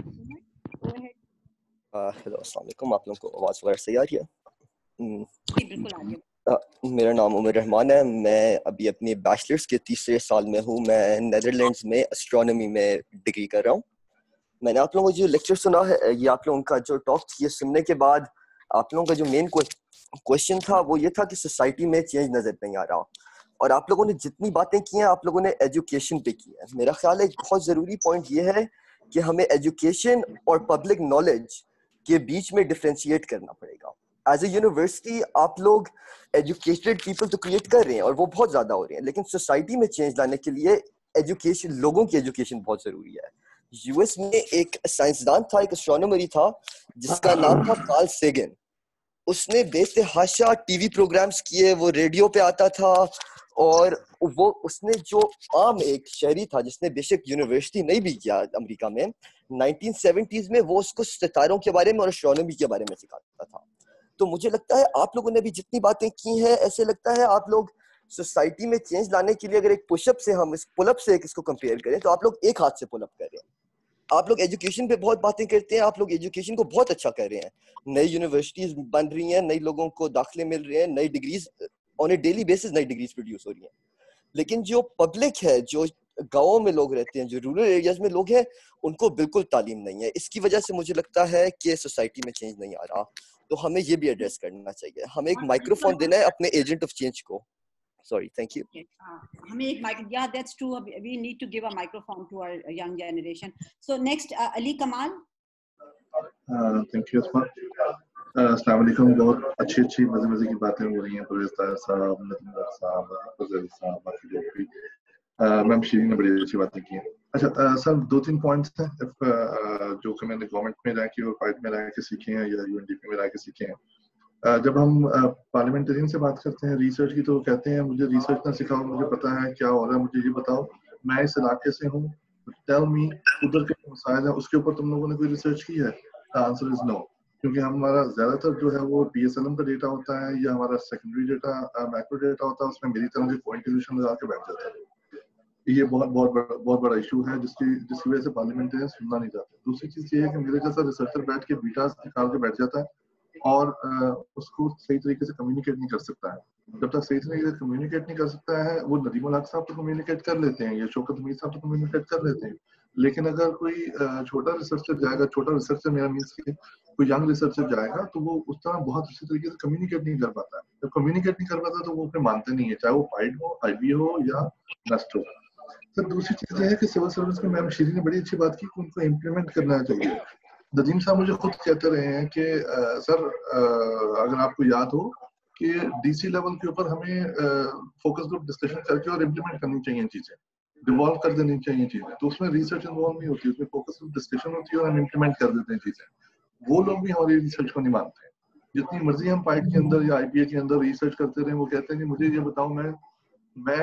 Hello السلام علیکم. آپ لوگوں کو آواز وغیرہ صحیح آ رہی ہے؟ جی بالکل آ رہی ہے. میرا نام عمر رحمان ہے. میں ابھی اپنی بیچلرس کے تیسرے سال میں ہوں. میں نیدرلینڈز میں اسٹرانومی میں ڈگری کر رہا ہوں. میں نے آپ لوگوں کو جو لیکچر سنا ہے, یہ آپ لوگوں کا جو ٹاک تھی, یہ سننے کے بعد آپ لوگوں کا جو مین کوشچن تھا وہ یہ تھا کہ سوسائٹی میں چینج نظر نہیں آ رہا. اور آپ لوگوں نے جتنی باتیں کی ہیں, آپ لوگوں نے ایجوکیشن پہ کی ہے. میرا خیال ہے ایک بہت ضروری پوائنٹ یہ ہے کہ ہمیں ایجوکیشن اور پبلک نالج کے بیچ میں ڈفرینشیٹ کرنا پڑے گا. ایز اے یونیورسٹی آپ لوگ ایجوکیٹڈ پیپل تو کریٹ کر رہے ہیں اور وہ بہت زیادہ ہو رہے ہیں, لیکن سوسائٹی میں چینج لانے کے لیے ایجوکیشن, لوگوں کی ایجوکیشن بہت ضروری ہے. یو ایس میں ایک سائنسدان تھا, ایک اسٹرانومر تھا جس کا نام تھا کارل سیگن. اس نے بے تحاشا ٹی وی پروگرامز کیے, وہ ریڈیو پہ آتا تھا, اور وہ اس نے جو عام ایک شہری تھا جس نے بے شک یونیورسٹی نہیں بھی کیا امریکہ میں, 1970s میں وہ اس کو ستاروں کے بارے میں اور اسٹرانومی کے بارے میں سکھاتا تھا. تو مجھے لگتا ہے آپ لوگوں نے بھی جتنی باتیں کی ہیں, ایسے لگتا ہے آپ لوگ سوسائٹی میں چینج لانے کے لیے اگر ایک پش اپ سے ہم اس پل اپ سے اس کو کمپیئر کریں تو آپ لوگ ایک ہاتھ سے پل اپ کر رہے ہیں. آپ لوگ ایجوکیشن پہ بہت باتیں کرتے ہیں, آپ لوگ ایجوکیشن کو بہت اچھا کر رہے ہیں, نئی یونیورسٹیز بن رہی ہیں, نئی لوگوں کو داخلے مل رہے ہیں, نئی degrees on a daily basis نئی ڈگریز پروڈیوس ہو رہی ہیں. لیکن جو پبلک ہے, جو گاؤں میں لوگ رہتے ہیں, جو رورل ایریاز میں لوگ ہیں, ان کو بالکل تعلیم نہیں ہے. اس کی وجہ سے مجھے لگتا ہے کہ سوسائٹی میں چینج نہیں آ رہا. تو ہمیں یہ بھی ایڈریس کرنا چاہیے. ہمیں ایک مائکرو فون دینا ہے اپنے ایجنٹ آف چینج کو. Sorry, thank you. ہمیں ایک yeah, that's true. We need to give a microphone to our young generation. So next, Ali Kamal. Thank you, Asma. السلام علیکم. بہت اچھی مزے کی باتیں ہو رہی ہیں. پرویز طاہر صاحب, نتن صاحب, فضل صاحب, باقی لوگ بھی. میم شیرین نے بڑی اچھی باتیں کی ہیں. اچھا سر, 2-3 پوائنٹس ہیں جو کہ میں نے گورنمنٹ میں رہ کے اور فائٹ میں رہ کے سیکھے ہیں یا یو این ڈی پی میں رہ کے سیکھے ہیں. جب ہم پارلیمنٹرین سے بات کرتے ہیں ریسرچ کی تو کہتے ہیں مجھے ریسرچ نہ سکھاؤ, مجھے پتا ہے کیا ہو رہا ہے, مجھے یہ بتاؤ, میں اس علاقے سے ہوں, ٹیل می ادھر کے مسائل ہیں, اس کے اوپر تم لوگوں نے کوئی ریسرچ کی ہے؟ Answer is no. کیونکہ ہمارا زیادہ تر جو ہے وہ پی ایس ایل ایم کا ڈیٹا ہوتا ہے یا ہمارا سیکنڈری ڈیٹا, میکرو ڈیٹا ہوتا ہے, اس میں میری طرح سے پوائنٹ ٹیوشن لگا کے بیٹھ جاتا ہے. یہ بہت بڑا ایشو ہے جس کی وجہ سے پارلیمنٹرین سننا نہیں چاہتے. دوسری چیز یہ ہے کہ میرے جیسا ریسرچر بیٹھ کے بیٹاز نکال کے بیٹھ جاتا ہے اور اس کو صحیح طریقے سے کمیونیکیٹ نہیں کر سکتا ہے. جب تک صحیح طریقے سے کمیونیکیٹ نہیں کر سکتا ہے, وہ ندیم الحق صاحب تو کمیونیکیٹ کر لیتے ہیں یا شوکت حمید صاحب تو کمیونیکیٹ کر لیتے ہیں, لیکن اگر کوئی چھوٹا ریسرچر جائے گا, چھوٹا ریسرچر میرا مینس کہ کوئی ینگ ریسرچر جائے گا, تو وہ اس طرح بہت اچھی طریقے سے کمیونیکیٹ نہیں کر پاتا ہے. جب کمیونیکیٹ نہیں کر پاتا تو وہ پھر مانتے نہیں ہے, چاہے وہ فائڈ ہو, آئی بی ہو یا نسٹ ہو. سر دوسری چیز یہ ہے کہ سول سروس میں میم شیرین نے بڑی اچھی بات کی کہ ان کو امپلیمنٹ کرنا چاہیے. ندیم صاحب مجھے خود کہتے رہے ہیں کہ سر اگر آپ کو یاد ہو کہ ڈی سی لیول کے اوپر ہمیں فوکس گروپ ڈسکشن کر کے اور امپلیمنٹ کرنی چاہیے چیزیں, ڈیوالو کر دینی چاہیے چیزیں. تو اس میں ریسرچ انوالو نہیں ہوتی, اس میں فوکس گروپ ڈسکشن ہوتی ہے اور ہم امپلیمنٹ کر دیتے ہیں چیزیں. وہ لوگ بھی ہماری ریسرچ کو نہیں مانتے ہیں. جتنی مرضی ہم فائٹ کے اندر یا آئی پی اے کے اندر ریسرچ کرتے رہے, وہ کہتے ہیں کہ مجھے یہ بتاؤ, میں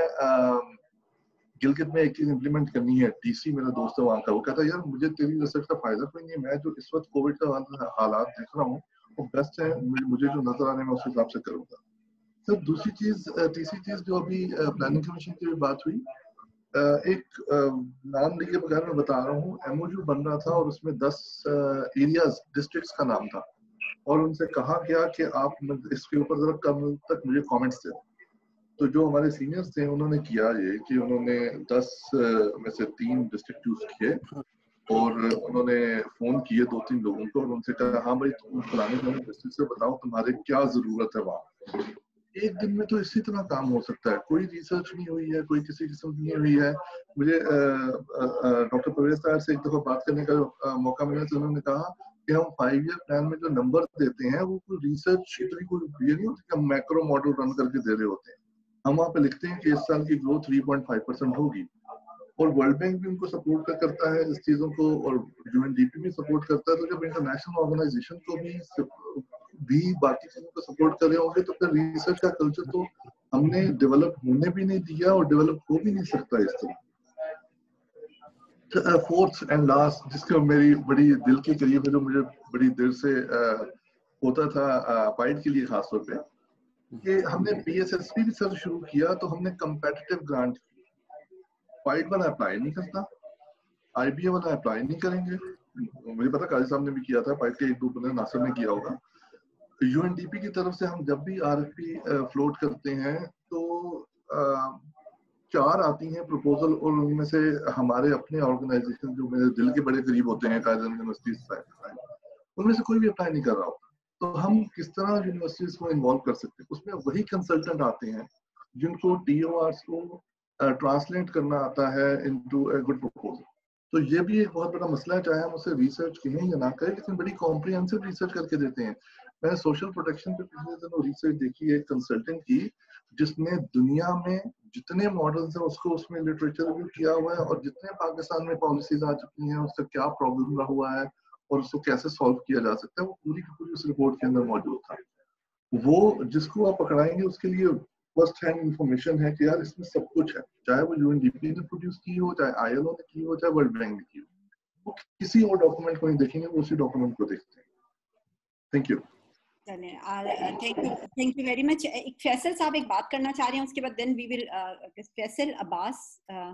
گلگت میں ایک چیز امپلیمنٹ کرنی ہے, ڈی سی میرا دوست ہے وہاں کا, وہ کہتا ہے یار مجھے تیری ریسرچ کا فائدہ کوئی نہیں ہے, میں جو اس وقت کووڈ کا حالات دیکھ رہا ہوں وہ بیسٹ ہے, مجھے جو نظر آ رہے ہیں میں اس حساب سے کروں گا. سر دوسری چیز, تیسری چیز جو ابھی پلاننگ کمیشن کی بات ہوئی, ایک نام لیے بغیر میں بتا رہا ہوں, ایم او یو بن رہا تھا اور اس میں 10 ایریاز ڈسٹرکٹس کا نام تھا, اور ان سے کہا گیا کہ آپ اس کے اوپر ذرا کم تک مجھے کامنٹس دیں. تو جو ہمارے سینئرز تھے انہوں نے کیا یہ کہ انہوں نے 10 میں سے 3 ڈسٹرکٹ چوز کیے اور انہوں نے فون کیے 2-3 لوگوں کو اور ان سے کہا ہاں بھائی تم فلانے ڈسٹرکٹ سے بتاؤ تمہارے کیا ضرورت ہے وہاں. ایک دن میں تو اسی طرح کام ہو سکتا ہے, کوئی ریسرچ نہیں ہوئی ہے, کوئی کسی قسم کی نہیں ہوئی ہے. مجھے ڈاکٹر پرویز طاہر سے ایک دفعہ بات کرنے کا موقع ملا تو انہوں نے کہا کہ ہم 5 year plan میں جو نمبر دیتے ہیں وہ کوئی ریسرچ اتنی کوئی یہ نہیں ہوتی کہ ہم میکرو ماڈل رن کر کے دے رہے ہوتے ہیں. ہم وہاں پہ لکھتے ہیں کہ اس سال کی گروتھ 3.5% ہوگی, اور ورلڈ بینک بھی ان کو سپورٹ کرتا ہے اس چیزوں کو, اور UNDP بھی سپورٹ کرتا ہے. تو جب انٹرنیشنل آرگنائزیشن کو بھی باقی چیزوں کو سپورٹ کر رہے ہوں گے تو پھر ریسرچ کا کلچر تو ہم نے ڈیولپ ہونے بھی نہیں دیا اور ڈیولپ ہو بھی نہیں سکتا اس طرح. فورتھ اینڈ لاسٹ جس کا میری بڑی دل کے قریب ہے, جو مجھے بڑی دیر سے ہوتا تھا پائٹ کے لیے خاص طور پہ, کہ ہم نے PSSP ریسرچ شروع کیا تو ہم نے کمپیٹیٹو گرانٹ کی. پائٹ والا اپلائی نہیں کرتا, IBA والا اپلائی نہیں کریں گے. مجھے پتا قاضی صاحب نے بھی کیا تھا, پائٹ کے 1-2 بندے ناصر نے کیا ہوگا. UNDP کی طرف سے ہم جب بھی RFP فلوٹ کرتے ہیں تو 4 آتی ہیں پروپوزل, اور ان میں سے ہمارے اپنے آرگنائزیشن جو میرے دل کے بڑے قریب ہوتے ہیں, قائد یونیورسٹیز, ان میں سے کوئی بھی اپلائی نہیں کر رہا ہوتا. تو ہم کس طرح یونیورسٹیز کو انوالو کر سکتے ہیں؟ اس میں وہی کنسلٹنٹ آتے ہیں جن کو TORs کو ٹرانسلیٹ کرنا آتا ہے انٹو اے گڈ پروپوزل. تو یہ بھی ایک بہت بڑا مسئلہ ہے, چاہے ہم اسے ریسرچ کہیں یا نہ کریں, لیکن بڑی کمپریہنسو ریسرچ کر کے دیتے ہیں. میں نے سوشل پروٹیکشن پہ پچھلے دنوں ریسرچ دیکھی ہے ایک کنسلٹنٹ کی, جس نے دنیا میں جتنے ماڈلز ہیں اس کو اس میں لٹریچر ریویو کیا ہوا ہے, اور جتنے پاکستان میں پالیسیز آ چکی ہیں اس کا کیا پرابلم رہا ہوا ہے اور اس کو کیسے سالو کیا جا سکتا ہے, وہ پوری کی پوری اس رپورٹ کے اندر موجود تھا. وہ جس کو آپ پکڑائیں گے اس کے لیے فرسٹ ہینڈ انفارمیشن ہے کہ یار اس میں سب کچھ ہے, چاہے وہ UNDP نے پروڈیوس کی ہو, چاہے ILO نے کی ہو, چاہے ورلڈ بینک نے کی ہو. وہ کسی اور ڈاکومنٹ کو نہیں دیکھیں گے, وہ اسی ڈاکومنٹ کو دیکھتے ہیں. Thank you. Thank you very much. ایک فیصل صاحب ایک بات کرنا چاہ رہے ہیں, اس کے بعد then we will Faisal Abbas.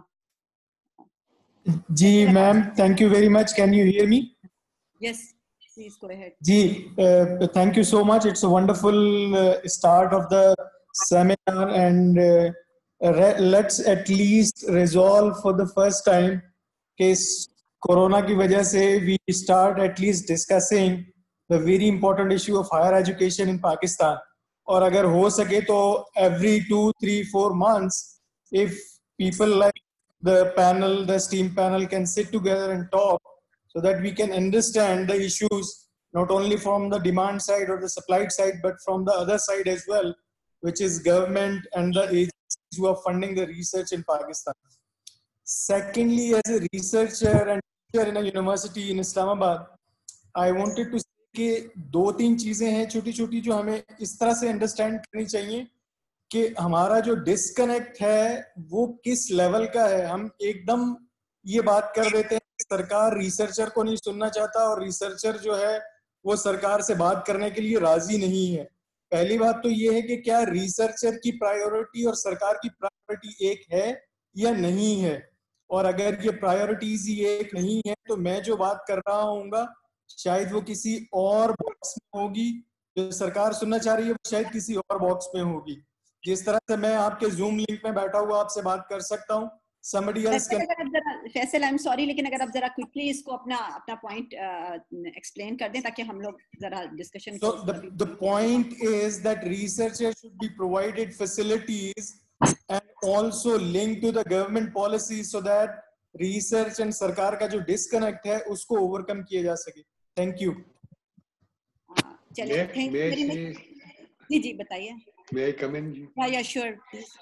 جی ma'am, thank you very much. Can you hear me? Yes, please go ahead. Ji, thank you so much. It's a wonderful start of the seminar, and let's at least resolve for the first time case corona ki wajah se we start at least discussing the very important issue of higher education in Pakistan. Aur agar ho sake to every 2, 3, 4 months, if people like the panel, the STEAM panel can sit together and talk so that we can understand the issues not only from the demand side or the supply side, but from the other side as well, which is government and the agencies who are funding the research in Pakistan. Secondly, as a researcher and teacher in a university in Islamabad, I wanted to say کہ 2-3 چیزیں ہیں چھوٹی چھوٹی جو ہمیں اس طرح سے understand کرنی چاہیے کہ ہمارا جو ڈسکنیکٹ ہے وہ کس لیول کا ہے. ہم ایک دم یہ بات کر دیتے ہیں سرکار ریسرچر کو نہیں سننا چاہتا اور ریسرچر جو ہے وہ سرکار سے بات کرنے کے لیے راضی نہیں ہے. پہلی بات تو یہ ہے کہ کیا ریسرچر کی پرائیورٹی اور سرکار کی پرائیورٹی ایک ہے یا نہیں ہے, اور اگر یہ پرائیورٹیز ہی ایک نہیں ہے تو میں جو بات کر رہا ہوں گا شاید وہ کسی اور باکس میں ہوگی, جو سرکار سننا چاہ رہی ہے وہ شاید کسی اور باکس میں ہوگی. جس طرح سے میں آپ کے زوم لنک میں بیٹھا ہوا آپ سے بات کر سکتا ہوں, somebody else can. Faisal I'm sorry, لیکن اگر آپ ذرا quickly اس کو اپنا point explain کر دیں تاکہ ہم لوگ ذرا discussion. So the point is that researchers should be provided facilities and also linked to the government policies so that research and سرکار کا جو disconnect ہے اس کو overcome کیا جا سکے. Thank you. چلیے thank you very much. جی بتائیے. May I come in? Yeah, sure.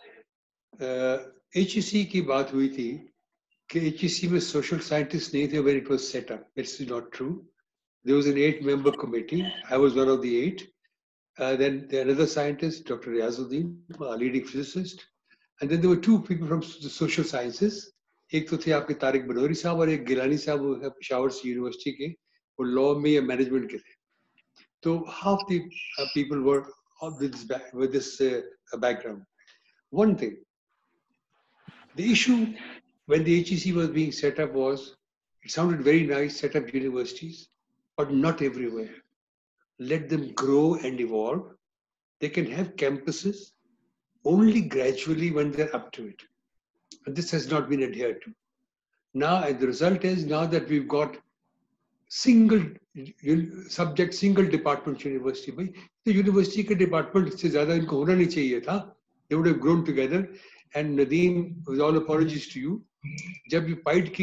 HEC کی بات ہوئی تھی کہ HEC میں social scientists نہیں تھے when it was set up. This is not true. There was an 8-member committee. I was one of the 8. Then there another scientist, Dr. Riazuddin, a leading physicist. And then there were 2 people from the social sciences. ایک تو تھے آپ کے طارق بنوری صاحب اور ایک گیلانی صاحب, وہ پشاور سی یونیورسٹی کے, وہ لا میں یا مینجمنٹ کے تھے. تو half the people were with this background. One thing, the issue when the HEC was being set up was, it sounded very nice, set up universities, but not everywhere. Let them grow and evolve. They can have campuses only gradually when they're up to it. And this has not been adhered to. Now, and the result is now that we've got single subject, single department university. Bhai, the university ke department se zyada inko hona nahi chahiye tha. They would have grown together. And Nadeem, with all apologies to you, jab ye PIDE ki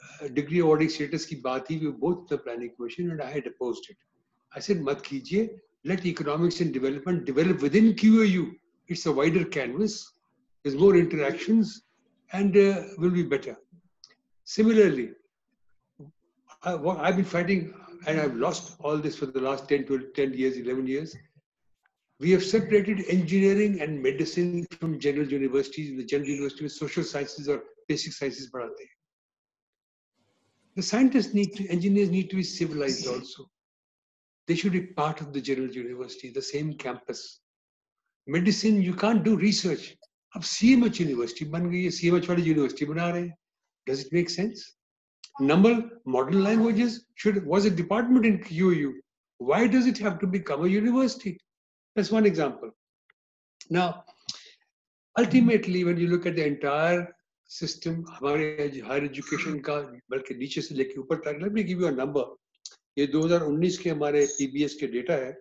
degree awarding status की बात ही, we were both the planning commission and I had opposed it. I said मत कीजिए, let economics and development develop within QAU. It's a wider canvas, there's more interactions, and will be better. Similarly, I've been fighting, and I've lost all this for the last 10 years, 11 years. We have separated engineering and medicine from general universities. The general university with social sciences or basic sciences padhate hain. The scientists engineers need to be civilized also. They should be part of the general university, the same campus. Medicine, you can't do research. Ab CMH university ban gayi hai, CMH wali university bana rahe hain. Does it make sense? Number, modern languages was a department in QU. Why does it have to become a university? That's one example. Now, ultimately, when you look at the entire system, higher education का बल्कि नीचे से लेके ऊपर तक, let me give you a number. ये 2019 के हमारे PBS के data है.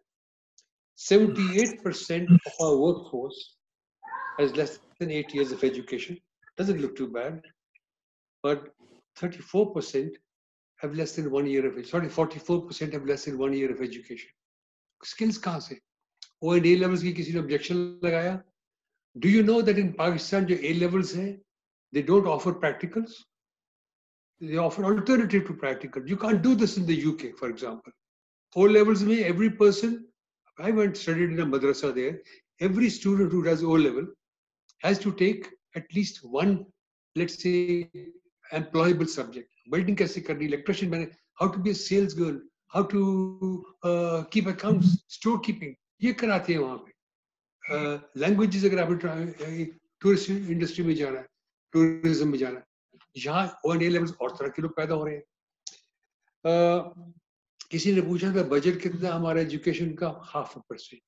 78% of our workforce has less than 8 years of education. Doesn't look too bad, but 34% have less than 1 year of education. Sorry, 44% have less than 1 year of education. Skills कहाँ से? O&A levels की किसी ने objection लगाया? Do you know that in Pakistan जो A levels हैं, they don't offer practicals? They offer alternative to practical. You can't do this in the UK, for example. O levels में every person, I went studied in a madrasa there. Every student who does O level has to take at least one, let's say, employable subject. Building कैसे करनी, electrician, how to be a sales girl, how to keep accounts, storekeeping. ये कराते हैं वहाँ पे. Languages अगर आप tourist industry में जाना है, टूरिज्म में जाना है, यहाँ O&A लेवल्स और तरह के लोग पैदा हो रहे हैं. किसी ने पूछा था बजट कितना हमारा एजुकेशन का, 0.5%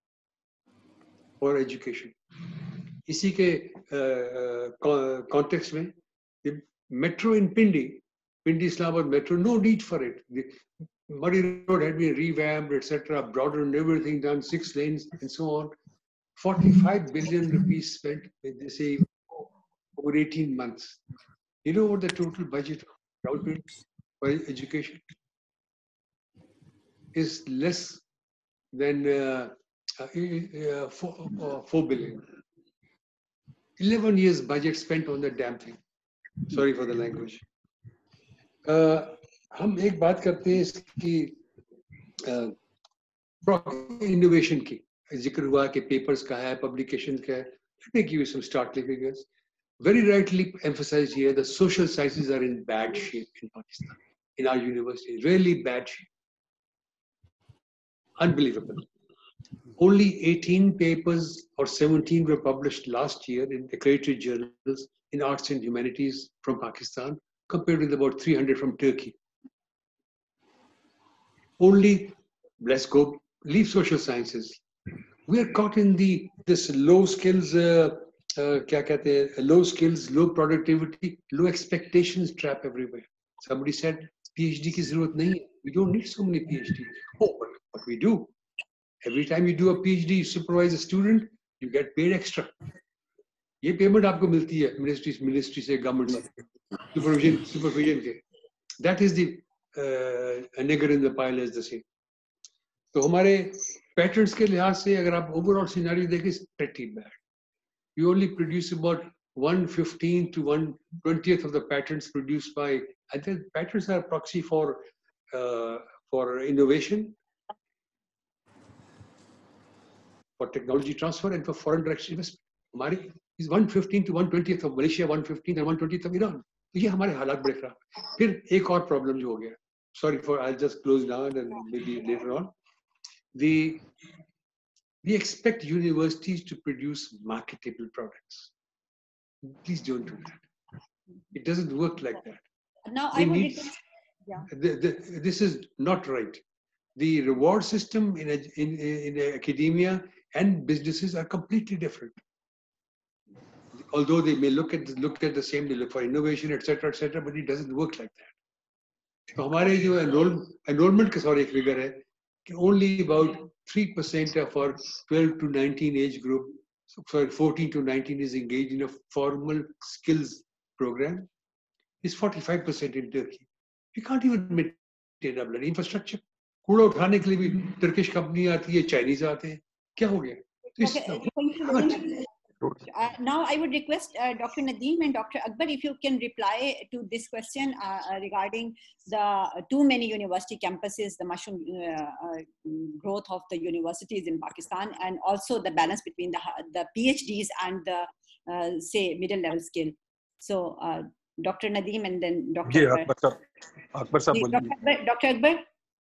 और एजुकेशन. इसी के कॉन्टेक्स्ट में metro in Pindi Islamabad metro, no need for it. The Muddy Road had been revamped, etc., broadened, everything done, 6 lanes and so on. 45 billion rupees spent, they say, over 18 months. You know what the total budget for education is? Less than 4 billion. 11 years budget spent on the damn thing. Sorry for the language. हम एक बात करते हैं इसकी innovation की, जिक्र हुआ कि papers का है, publications का है. Let me give you some startling figures. Very rightly emphasized here, the social sciences are in bad shape in Pakistan, in our universities, really bad shape. Unbelievable. Only 18 papers or 17 were published last year in accredited journals in arts and humanities from Pakistan, compared with about 300 from Turkey. Only, let's go, leave social sciences. We are caught in this low skills, low skills, low productivity, low expectations trap everywhere. Somebody said, PhD ki zarurat nahi hai. We don't need so many PhDs. Oh, but we do. Every time you do a PhD, you supervise a student, you get paid extra. ये payment आपको मिलती है ministry से, government से, supervision के. That is the nigger in the pile, as they say. तो हमारे patterns के लिहाज से अगर आप overall scenario देखें, it's pretty bad. You only produce about 1/15 to 1/20th of the patents produced by. I think patents are a proxy for innovation, for technology transfer, and for foreign direct investment. हमारी is 1/15 to 1/20th of Malaysia, 1/15 and 1/20th of Iran. तो ये हमारे हालात बड़े खराब. फिर एक और problem जो हो गया. Sorry for, I'll just close down and maybe later on. We expect universities to produce marketable products. Please don't do that. It doesn't work like that. Now I would yeah. This is not right. The reward system in academia and businesses are completely different. Although they may look at the same, they look for innovation, etc., but it doesn't work like that. So हमारे जो enrollment का एक figure है कि only about 3% of our 12 to 19 age group, sorry, 14 to 19 is engaged in a formal skills program. is 45% in Turkey. We can't even maintain our infrastructure. कूड़ा उठाने के लिए भी टर्किश कंपनी आती है, चाइनीज आते हैं, क्या हो गया? Now I would request Dr. Nadeem and Dr. Akbar if you can reply to this question regarding the too many university campuses, the mushroom growth of the universities in Pakistan, and also the balance between the PhDs and the say middle level skill. So Dr. Nadeem and then Dr. Akbar. Dr. Akbar.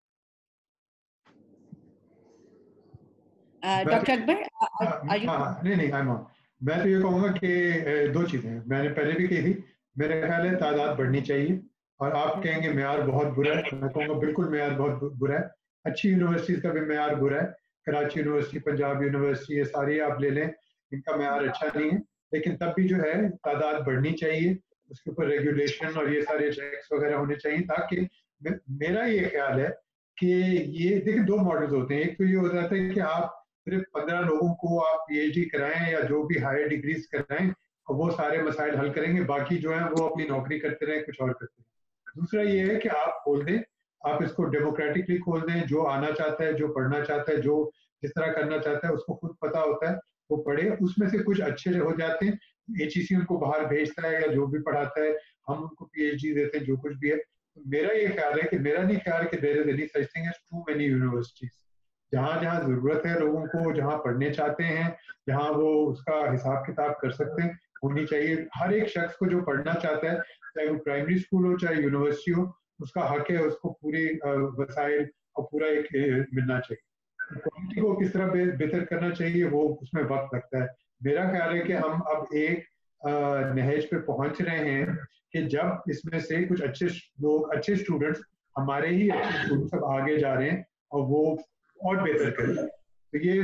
Dr. Akbar, are you? नहीं, I'm on. मैं तो ये कहूँगा कि दो चीजें मैंने पहले भी कही थी. मेरे ख्याल है तादाद बढ़नी चाहिए और आप कहेंगे मेयार बहुत बुरा है. मैं कहूँगा बिल्कुल मेयार बहुत बुरा है. अच्छी यूनिवर्सिटीज का भी मेयार बुरा है. कराची यूनिवर्सिटी, पंजाब यूनिवर्सिटी, ये सारी आप ले लें, इनका मेयार अच्छा नहीं है. लेकिन तब भी जो है तादाद बढ़नी चाहिए, उसके ऊपर रेगुलेशन और ये सारे चेक्स वगैरह होने चाहिए, ताकि मेरा ये ख्याल है कि ये देखिए दो मॉडल्स होते हैं. एक तो ये हो जाता है कि आप सिर्फ 15 लोगों को आप पीएचडी कराएं या जो भी हायर डिग्रीज कराएं और वो सारे मसाइल हल करेंगे, बाकी जो है वो अपनी नौकरी करते रहें, कुछ और करते रहें. दूसरा ये है कि आप खोल दें, आप इसको डेमोक्रेटिकली खोल दें. जो आना चाहता है, जो पढ़ना चाहता है, जो जिस तरह करना चाहता है, उसको खुद पता होता है, वो पढ़े. उसमें से कुछ अच्छे हो जाते हैं, एचईसी उनको बाहर भेजता है या जो भी पढ़ाता है, हम उनको पीएचडी देते हैं, जो कुछ भी है. मेरा ये ख्याल है कि मेरा नहीं ख्याल कि there is any such thing as too many universities. जहाँ जहाँ जरूरत है लोगों को, जहाँ पढ़ने चाहते हैं, जहाँ वो उसका हिसाब किताब कर सकते हैं, होनी चाहिए. हर एक शख्स को जो पढ़ना चाहता है, चाहे वो प्राइमरी स्कूल हो चाहे यूनिवर्सिटी हो, उसका हक है, उसको पूरी वसाइल और पूरा एक मिलना चाहिए. क्वालिटी को किस तरह बेहतर करना चाहिए वो उसमें वक्त लगता है. मेरा ख्याल है कि हम अब एक नहज पे पहुंच रहे हैं कि जब इसमें से कुछ अच्छे लोग, अच्छे स्टूडेंट्स, हमारे ही अच्छे स्टूडेंट्स अब आगे जा रहे हैं और वो और बेहतर करें. तो ये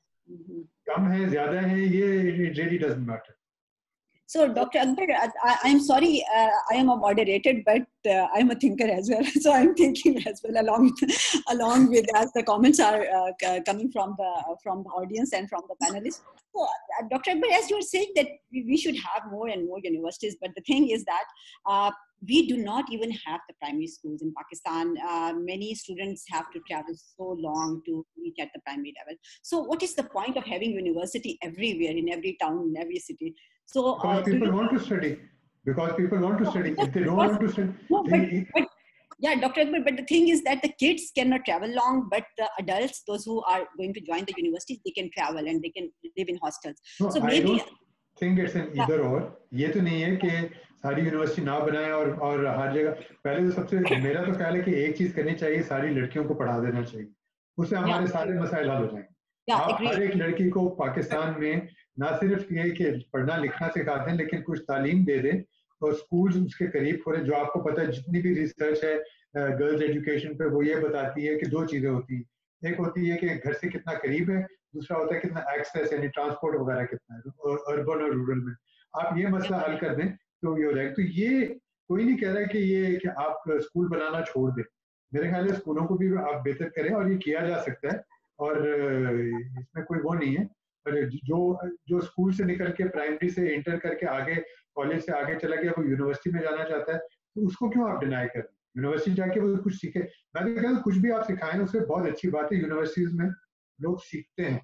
कम है, ज्यादा है, ये it really doesn't matter. So, Dr. Akbar, I'm sorry, I am a moderator, but I'm a thinker as well. So I'm thinking as well along with as the comments are coming from the audience and from the panelists. So, Dr. Akbar, as you're saying that we should have more and more universities, but the thing is that we do not even have the primary schools in Pakistan. Many students have to travel so long to reach at the primary level. So what is the point of having university everywhere, in every town, in every city? So because people want to study. Because people want to study. If they don't want to study, no, but yeah, Dr. Akbar, but the thing is that the kids cannot travel long, but the adults, those who are going to join the universities, they can travel and they can live in hostels. No, so maybe I don't think it's an either or. ये तो नहीं है कि सारी university ना बनाए और हर जगह. पहले तो सबसे मेरा तो ख्याल है कि एक चीज करनी चाहिए, सारी लड़कियों को पढ़ा देना चाहिए. उससे हमारे सारे मसाइल हल हो जाएंगे. हर एक लड़की को पाकिस्तान में ना सिर्फ ये कि पढ़ना लिखना सिखाते हैं, लेकिन कुछ तालीम दे दें और स्कूल्स उसके करीब खोले. जो आपको पता है जितनी भी रिसर्च है गर्ल्स एजुकेशन पे, वो ये बताती है कि दो चीजें होती हैं. एक होती है कि घर से कितना करीब है, दूसरा होता है कितना एक्सेस यानी ट्रांसपोर्ट वगैरह कितना है अर्बन और रूरल में. आप ये मसला हल कर दें तो ये हो जाएगा. तो ये कोई नहीं कह रहा कि ये कि आप स्कूल बनाना छोड़ दें. मेरे ख्याल है स्कूलों को भी आप बेहतर करें और ये किया जा सकता है और इसमें कोई वो नहीं है. पर जो स्कूल से निकल के प्राइमरी से इंटर करके आगे कॉलेज से आगे चला गया, वो यूनिवर्सिटी में जाना चाहता है, तो उसको क्यों आप डिनाई करें? यूनिवर्सिटी जाके वो कुछ सीखे. मैं तो कहता हूँ कुछ भी आप सिखाएं उससे बहुत अच्छी बात है. यूनिवर्सिटीज में लोग सीखते हैं.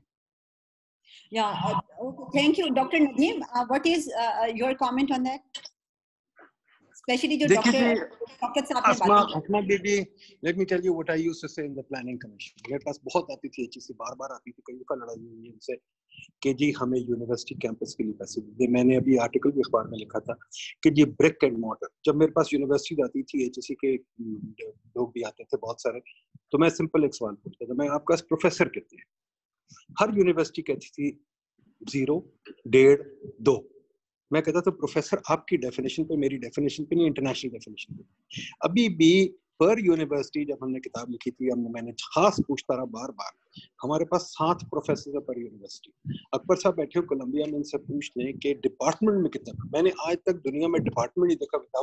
Yeah, thank you, Dr. Nadeem. What is your comment on that? Especially the Asma baby, let me tell you what I used to say in the planning commission. मेरे पास बहुत आती थी एचईसी, बार-बार आती थी, कई दफा लड़ाई हुई है उनसे कि जी हमें यूनिवर्सिटी कैंपस के लिए पैसे दे. मैंने अभी आर्टिकल भी अखबार में लिखा था कि ये ब्रिक एंड मॉर्टर. जब मेरे पास यूनिवर्सिटी आती थी, एचईसी के लोग भी आते थे बहुत सारे, तो मैं सिंपल एक सवाल पूछता था, मैं आपका प्रोफेसर कितने हैं? हर यूनिवर्सिटी कहती थी 0, 1.5, 2. मैं कहता था प्रोफेसर आपकी डेफिनेशन पे, मेरी डेफिनेशन पे नहीं, इंटरनेशनल डेफिनेशन पे. अभी भी पर यूनिवर्सिटी जब हमने किताब लिखी थी, मैंने खास पूछता रहा बार बार, हमारे पास 7 प्रोफेसर है पर यूनिवर्सिटी. अकबर साहब बैठे हो कोलंबिया में, इनसे पूछ लें कि डिपार्टमेंट में कितना. मैंने आज तक दुनिया में डिपार्टमेंट नहीं देखा without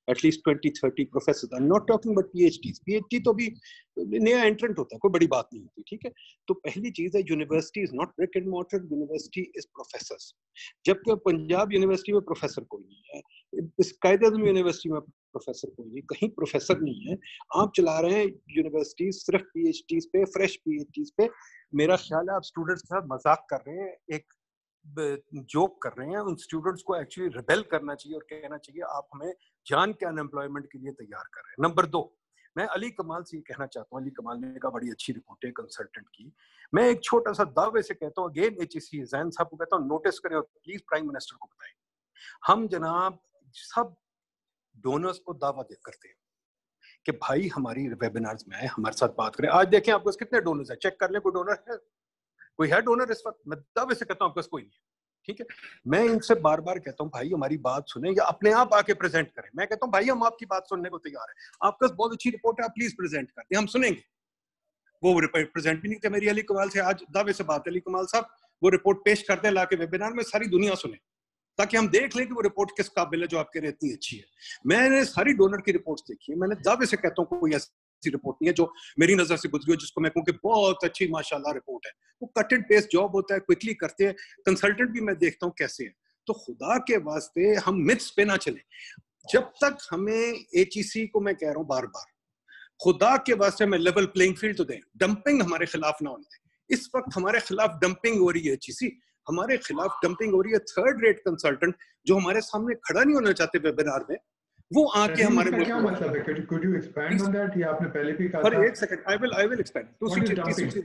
at least 20-30 professors. I'm not talking about PhDs. PhD तो भी नया एंट्रेंट होता है, कोई बड़ी बात नहीं होती, ठीक है. तो पहली चीज है university is not brick and mortar, university is professors. जबकि पंजाब यूनिवर्सिटी में प्रोफेसर कोई नहीं है, इस कायदे-ए-आज़म यूनिवर्सिटी में प्रोफेसर कोई नहीं, कहीं प्रोफेसर नहीं है. आप चला रहे हैं यूनिवर्सिटी सिर्फ PhDs पे, फ्रेश PhDs पे. मेरा ख्याल है आप स्टूडेंट्स के साथ मजाक कर रहे हैं, एक जोक कर रहे हैं. उन स्टूडेंट्स को एक्चुअली रिबेल करना चाहिए और कहना चाहिए आप हमें जान के अनएम्प्लॉयमेंट के लिए तैयार कर रहे हैं. नंबर 2, मैं अली कमाल से ये कहना चाहता हूँ, अली कमाल ने कहा बड़ी अच्छी रिपोर्ट है कंसल्टेंट की. मैं एक छोटा सा दावे से कहता हूँ, अगेन HEC जैन साहब को कहता हूँ नोटिस करें और प्लीज प्राइम मिनिस्टर को बताएं. हम जनाब सब डोनर्स को दावा करते हैं कि भाई हमारी वेबिनार्स में आए, हमारे साथ बात करें. आज देखें आपके पास कितने डोनर्स हैं, चेक कर लें. कोई डोनर है, कोई है डोनर इस वक्त? मैं दावे से कहता हूँ आपके पास कोई नहीं है, ठीक है. मैं इनसे बार बार कहता हूँ भाई हमारी बात सुने या अपने आप आके प्रेजेंट करें. मैं कहता हूँ भाई हम आपकी बात सुनने को तैयार है, आपके पास बहुत अच्छी रिपोर्ट है, आप प्लीज प्रेजेंट कर दें, हम सुनेंगे. वो रिपोर्ट प्रेजेंट भी नहीं थे. मेरी अली कमाल से आज दावे से बात है, अली कमाल साहब वो रिपोर्ट पेश कर दें लाके वेबिनार में, सारी दुनिया सुने, ताकि हम देख लें कि वो रिपोर्ट किस काबिल है जो आप कह रहे इतनी अच्छी है. मैंने सारी डोनर की रिपोर्ट्स देखी है, मैंने दावे से कहता हूँ कोई ऐसी रिपोर्ट नहीं है जो मेरी नजर से गुजरी हो जिसको मैं कहूँ कि बहुत अच्छी माशाल्लाह रिपोर्ट है. वो कट एंड पेस्ट जॉब होता है, क्विकली करते हैं. कंसल्टेंट भी मैं देखता हूँ कैसे है. तो खुदा के वास्ते हम मिथ्स पे ना चले. जब तक हमें HEC को मैं कह रहा हूँ बार बार, खुदा के वास्ते हमें लेवल प्लेइंग फील्ड तो दें, डंपिंग हमारे खिलाफ ना होने दें. इस वक्त हमारे खिलाफ डंपिंग हो रही है HEC, हमारे खिलाफ डंपिंग हो रही है. थर्ड रेट कंसल्टेंट जो हमारे सामने खड़ा नहीं होना चाहते वेबिनार में, वो आके हमारे मुल्क क्या मतलब है? Could you expand on that? ये आपने पहले भी कहा था. एक सेकंड, I will expand. तीसरी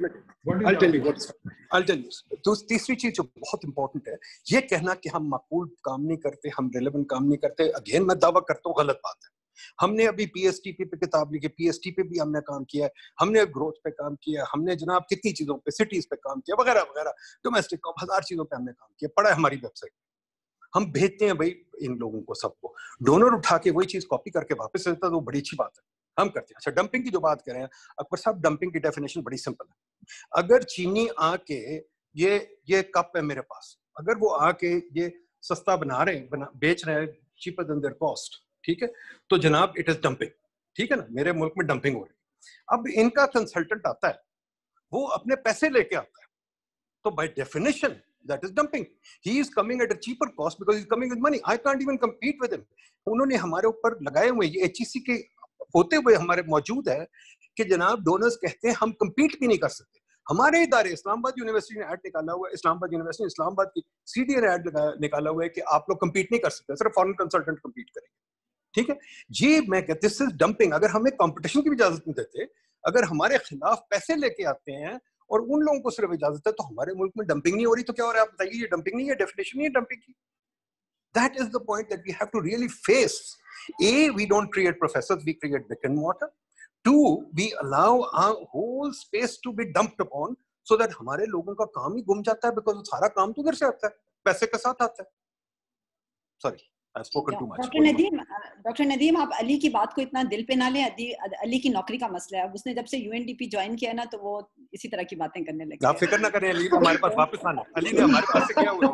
चीज तो तीसरी चीज जो बहुत इंपॉर्टेंट है, ये कहना कि हम माकूल काम नहीं करते, हम रिलेवेंट काम नहीं करते. अगेन मैं दावा करता हूँ गलत बात है. हमने अभी PSTP पे किताब लिखी, PST पे भी हमने काम किया है, हमने ग्रोथ पे काम किया, हमने जनाब कितनी चीजों पे, सिटीज पे काम किया वगैरह वगैरह, डोमेस्टिक 1000 चीजों पे हमने काम किया, पढ़ा है हमारी वेबसाइट. हम भेजते हैं भाई इन लोगों को, सबको. डोनर उठा के वही चीज कॉपी करके वापस देता है, तो बड़ी अच्छी बात है, हम करते हैं. अच्छा, डंपिंग की जो बात कर रहे हैं अकबर साहब, डंपिंग की डेफिनेशन बड़ी सिंपल है. अगर चीनी आके ये कप है मेरे पास, अगर वो आके ये सस्ता बना रहे हैं, बेच रहे हैं चीपर देन देयर कॉस्ट, ठीक है, तो जनाब इट इज डंपिंग. ठीक है ना, मेरे मुल्क में डंपिंग हो रही है. अब इनका कंसल्टेंट आता है, वो अपने पैसे लेके आता है, तो by definition that is dumping. He is coming at a cheaper cost because he is coming with money. I can't even compete with him. उन्होंने हमारे ऊपर लगाए हुए, ये HEC के होते हुए हमारे मौजूद है कि जनाब डोनर्स कहते हैं हम compete भी नहीं कर सकते. हमारे इदारे, इस्लामाबाद यूनिवर्सिटी ने ऐड निकाला हुआ है, इस्लामाबाद यूनिवर्सिटी इस्लामाबाद की CDA ने ऐड निकाला हुआ है कि आप लोग compete नहीं कर सकते, सिर्फ फॉरेन कंसल्टेंट compete करेंगे. ठीक है जी, मैं कहता हूं दिस इज डंपिंग. अगर हमें कंपटीशन की भी इजाजत नहीं देते, अगर हमारे खिलाफ पैसे लेके आते हैं और उन लोगों को सिर्फ इजाजत है, तो हमारे मुल्क में डंपिंग नहीं हो रही तो क्या हो रहा है? आप बताइए, ये डंपिंग नहीं है, डेफिनेशन नहीं है डंपिंग की. That is the point that we have to really face. A, we don't create professors, we create brick and mortar. Two, we allow our whole space to be dumped upon so that हमारे लोगों का काम ही गुम जाता है, because सारा काम तो उधर से आता है, पैसे के साथ आता है. Sorry, I've spoken too much. Doctor Nadeem, आप अली की बात को इतना दिल पे ना लें. अली की नौकरी का मसला है. उसने जब से UNDP ज्वाइन किया ना, तो वो इसी तरह की बातें करने लगे. आप फिक्र ना करें, अली हमारे पास वापस आना. अली ने हमारे पास से क्या हुआ?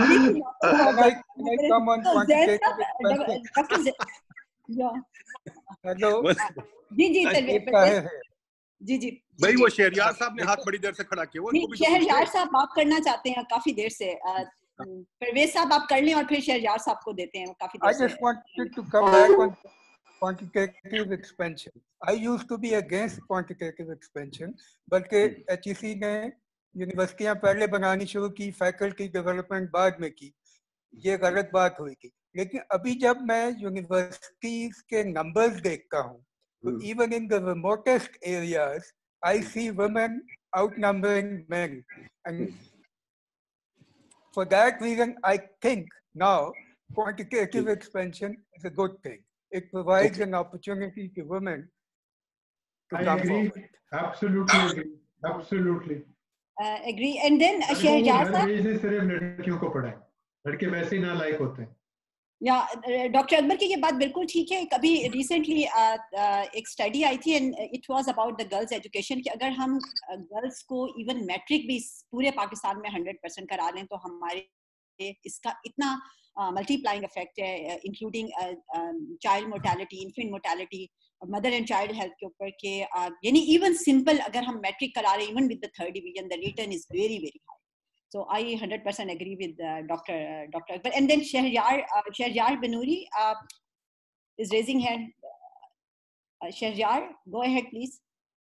जी भाई, वो शहरयार साहब ने हाथ बड़ी देर से खड़ा किया. शहरयार साहब बात करना चाहते हैं काफी देर से. परवेज साहब आप कर लें और फिर शहरयार साहब को देते हैं काफी देर से. I just wanted to come back on quantitative expansion. I used to be against quantitative expansion, बल्कि HEC ने यूनिवर्सिटियां पहले बनानी शुरू की, फैकल्टी डेवलपमेंट बाद में की. ये गलत बात हुई थी. लेकिन अभी जब मैं यूनिवर्सिटीज के नंबर्स देखता हूँ, तो even in the remotest areas, I see women outnumbering men, and for that reason, I think now quantitative expansion is a good thing. It provides an opportunity to women to come forward. Absolutely agree. Absolutely. Agree. And then Shahryar साहब, सिर्फ लड़कियों को पढ़ाएं, लड़के वैसे ही ना लायक होते हैं. या डॉक्टर अकबर की ये बात बिल्कुल ठीक है. कभी रिसेंटली एक स्टडी आई थी and it was about the girls education, कि अगर हम गर्ल्स को इवन मैट्रिक भी पूरे पाकिस्तान में 100% करा लें, तो हमारे इसका इतना multiplying effect है, including child mortality, infant mortality, mother and child health के ऊपर के यानी even simple अगर हम metric करा रहे even with the 3rd division the return is very very high. So I 100% agree with Dr. Akbar. And then Shahriyar Banuri is raising hand. Shahriyar, go ahead please.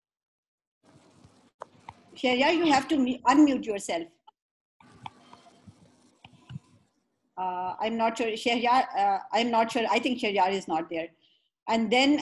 Shahriyar, you have to unmute yourself. I'm not sure. Shahriyar, I'm not sure. I think Shahriyar is not there. And then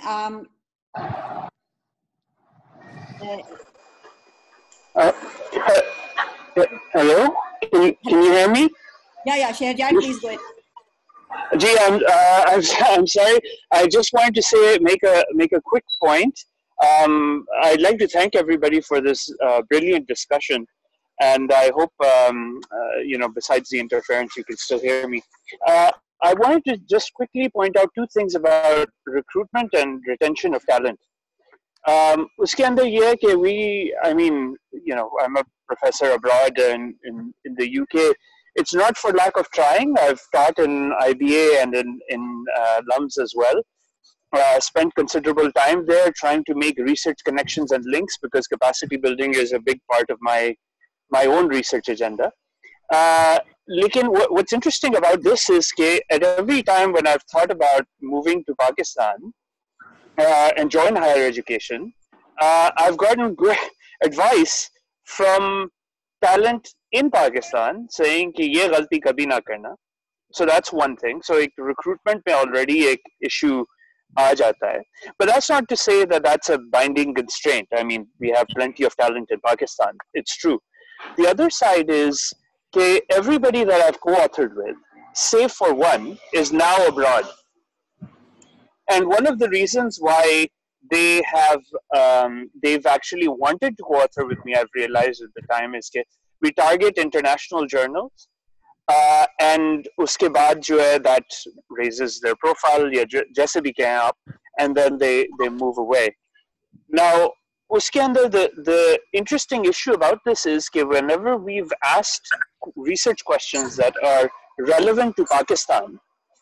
hello, can you hear me? Yeah, Shahriyar, please go ahead. Gee, I'm sorry. I just wanted to make a quick point. I'd like to thank everybody for this brilliant discussion, and I hope besides the interference, you can still hear me. I wanted to just quickly point out 2 things about recruitment and retention of talent. Uske andar ye hai ki I'm a professor abroad in the UK. It's not for lack of trying. I've taught in IBA and in LUMS as well. Spent considerable time there trying to make research connections and links because capacity building is a big part of my own research agenda. What's interesting about this is that at every time when I've thought about moving to Pakistan and join higher education, I've gotten great advice from talent in Pakistan saying कि ये गलती कभी ना करना. So that's one thing. So recruitment में already एक issue आ जाता है. But that's not to say that that's a binding constraint. I mean, we have plenty of talent in Pakistan. It's true. The other side is that everybody that I've co-authored with, save for one, is now abroad. And one of the reasons why they've actually wanted to co-author with me, I've realized at the time, is that we target international journals, and uske baad jo hai, that raises their profile, ya jaise bhi kahe aap, and then they move away. Now, uske andar the interesting issue about this is that whenever we've asked research questions that are relevant to Pakistan,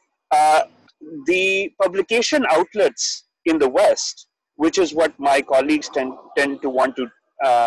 the publication outlets in the West, which is what my colleagues tend to want to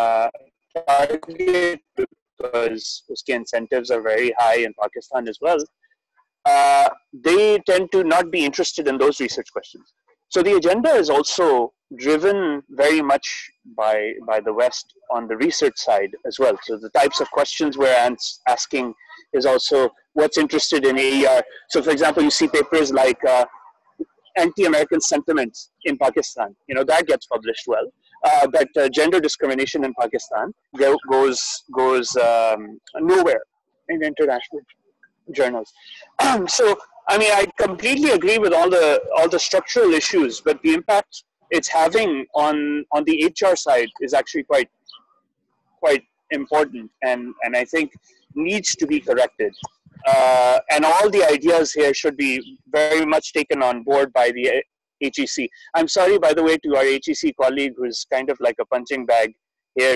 target because uske incentives are very high in Pakistan as well, they tend to not be interested in those research questions. So the agenda is also driven very much by the West on the research side as well. So the types of questions we're asking is also what's interested in AER. So for example, you see papers like anti-American sentiments in Pakistan. That gets published well. But gender discrimination in Pakistan goes nowhere in international journals. So I mean, I completely agree with all the structural issues, but the impact it's having on the HR side is actually quite important, and I think needs to be corrected. And all the ideas here should be very much taken on board by the HEC. I'm sorry, by the way, to our HEC colleague who's kind of like a punching bag here,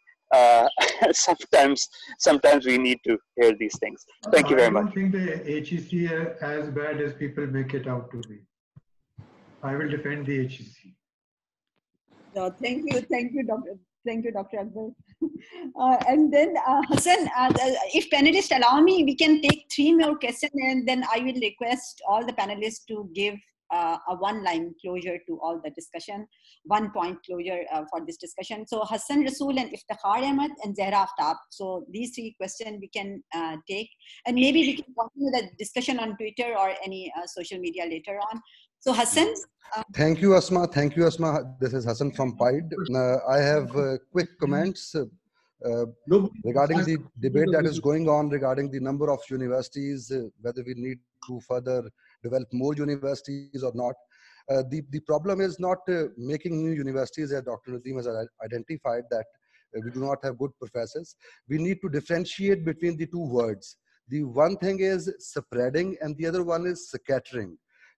sometimes we need to hear these things. Thank you very much. I don't think the HEC is as bad as people make it out to be. I will defend the HEC. No, thank you, Dr. Akbar. And then Hassan, if panelists allow me, we can take 3 more questions, and then I will request all the panelists to give a one-line closure to all the discussion, 1-point closure for this discussion. So Hassan Rasool and Iftikhar Ahmed and Zahra Aftab. So these 3 questions we can take, and maybe we can continue the discussion on Twitter or any social media later on. So Hassan. Thank you, Asma. Thank you, Asma. This is Hassan from PIDE. I have quick comments regarding the debate that is going on regarding the number of universities, whether we need to further develop more universities or not. The problem is not making new universities, as Dr. Nadeem has identified, that we do not have good professors. We need to differentiate between the 2 words. The one thing is spreading and the other one is scattering.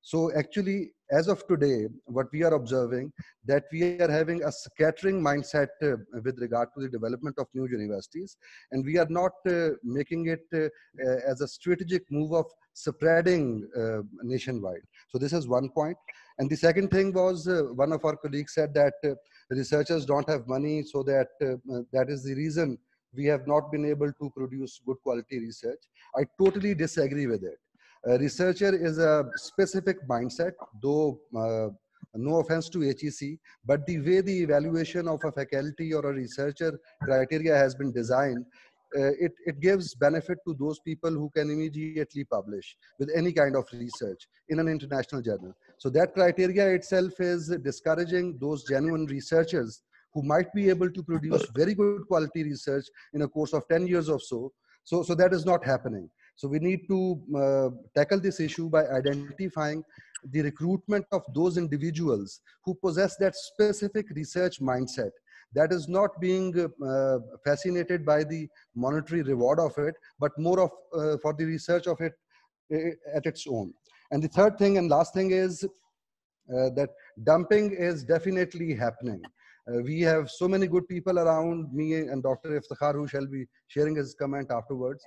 So actually, as of today, what we are observing, that we are having a scattering mindset with regard to the development of new universities, and we are not making it as a strategic move of spreading nationwide. So this is one point. And the second thing was, one of our colleagues said that researchers don't have money, so that that is the reason we have not been able to produce good quality research. I totally disagree with it. A researcher is a specific mindset, though no offense to HEC, but the way the evaluation of a faculty or a researcher criteria has been designed, it gives benefit to those people who can immediately publish with any kind of research in an international journal. So that criteria itself is discouraging those genuine researchers who might be able to produce very good quality research in a course of 10 years or so. So that is not happening. So we need to tackle this issue by identifying the recruitment of those individuals who possess that specific research mindset that is not being fascinated by the monetary reward of it, but more of for the research of it at its own. And the third thing and last thing is that dumping is definitely happening. We have so many good people around me and Dr. Iftikhar, who shall be sharing his comment afterwards.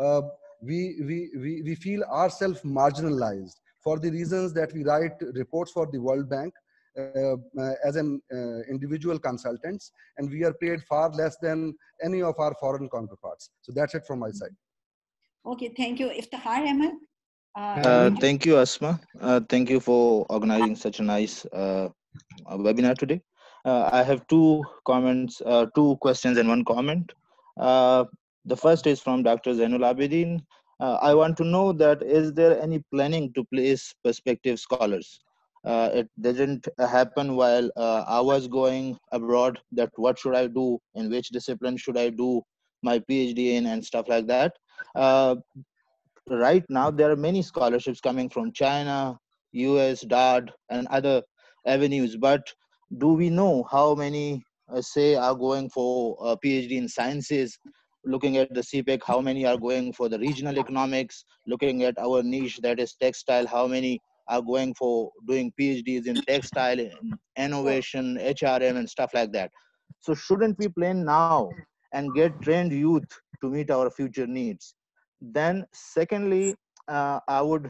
We feel ourselves marginalized for the reasons that we write reports for the World Bank as an individual consultants, and we are paid far less than any of our foreign counterparts. So that's it from my side. Okay, thank you. Iftikhar Ahmed. Thank you, Asma. Thank you for organizing such a nice webinar today. I have two comments, two questions and one comment. The first is from Dr. Zainul Abidin. I want to know that is there any planning to place prospective scholars? It didn't happen while I was going abroad, that what should I do, in which discipline should I do my PhD in and stuff like that. Right now, there are many scholarships coming from China, US, DARD, and other avenues, but do we know how many, say, are going for a PhD in sciences? Looking at the CPEC, how many are going for the regional economics? Looking at our niche, that is textile, how many are going for doing PhDs in textile, in innovation, HRM, and stuff like that? So shouldn't we plan now and get trained youth to meet our future needs? Then secondly, I would,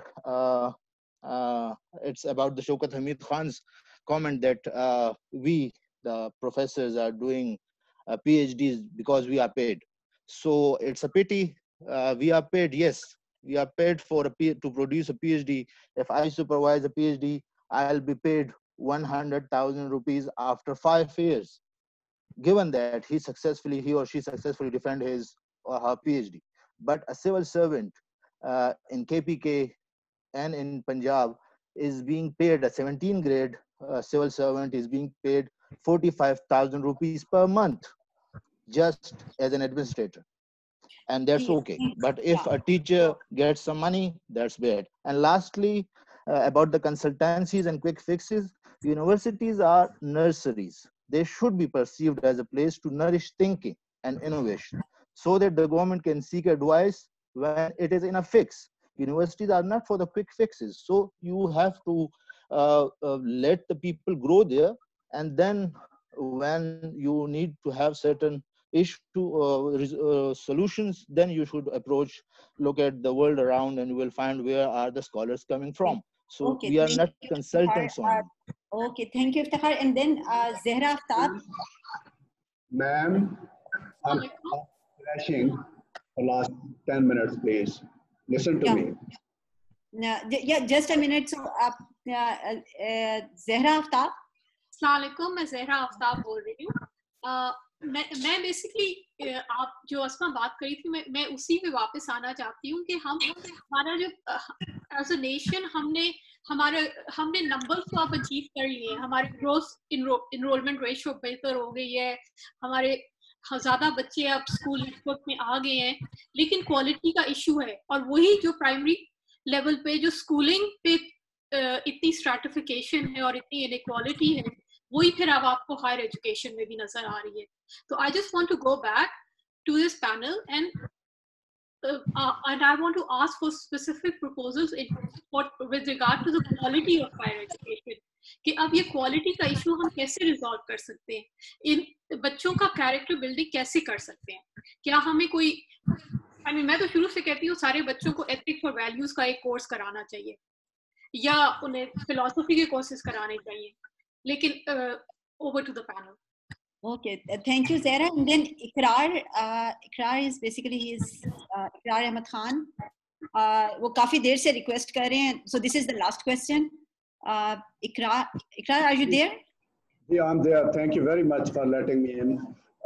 it's about the Shaukat Hamid Khan's comment that we, the professors, are doing PhDs because we are paid. So it's a pity. We are paid, yes, we are paid for to produce a PhD. If I supervise a PhD, I'll be paid 100,000 rupees after 5 years, given that he or she successfully defend his or her PhD. But a civil servant in KPK and in Punjab is being paid, a 17 grade civil servant is being paid 45,000 rupees per month just as an administrator. And that's okay. But if a teacher gets some money, that's bad. And lastly, about the consultancies and quick fixes, universities are nurseries. They should be perceived as a place to nourish thinking and innovation, so that the government can seek advice when it is in a fix. Universities are not for the quick fixes. So you have to let the people grow there, and then when you need to have certain solutions, then you should look at the world around, and you will find where are the scholars coming from. So okay, we are not consultants only. Okay, thank you, Iftikhar. And then Zehra Aftab. Ma'am, I'm flashing for last 10 minutes, please. Listen to me. Yeah, just a minute. So, Zehra Aftab. अस्सलामुअलैकुम, मैं ज़हरा आफ्ताब बोल रही हूँ। मैं basically आप जो अस्मा बात करी थी, मैं उसी पे वापस आना चाहती हूँ कि हमारा जो एज अ नेशन हमने नंबर्स तो आप अचीव कर लिए, हमारे ग्रोथ इनरोलमेंट रेशियो बेहतर हो गई है, हमारे ज़्यादा बच्चे अब स्कूल नेटवर्क में आ गए हैं, लेकिन क्वालिटी का इशू है। और वही जो प्राइमरी लेवल पे जो स्कूलिंग पे इतनी स्ट्रैटिफिकेशन है और इतनी इनइक्वालिटी है, वही फिर अब आपको हायर एजुकेशन में भी नजर आ रही है। तो I just want to go back to this panel and and I want to ask for specific proposals with regard to the quality of higher education. कि अब ये क्वालिटी का इशू हम कैसे रिजॉल्व कर सकते हैं, इन बच्चों का कैरेक्टर बिल्डिंग कैसे कर सकते हैं. क्या हमें कोई मैं तो शुरू से कहती हूँ सारे बच्चों को एथिक्स और वैल्यूज का एक कोर्स कराना चाहिए या उन्हें फिलॉसफी के कोर्सेज कराने चाहिए. लेकिन over to the panel. Okay, thank you, Zahra. And then Ikrar is basically Ikrar Ahmed Khan. वो काफी देर से रिक्वेस्ट कर रहे हैं. So this is the last question. Ikrar, are you there? Yeah, I'm there. Thank you very much for letting me in.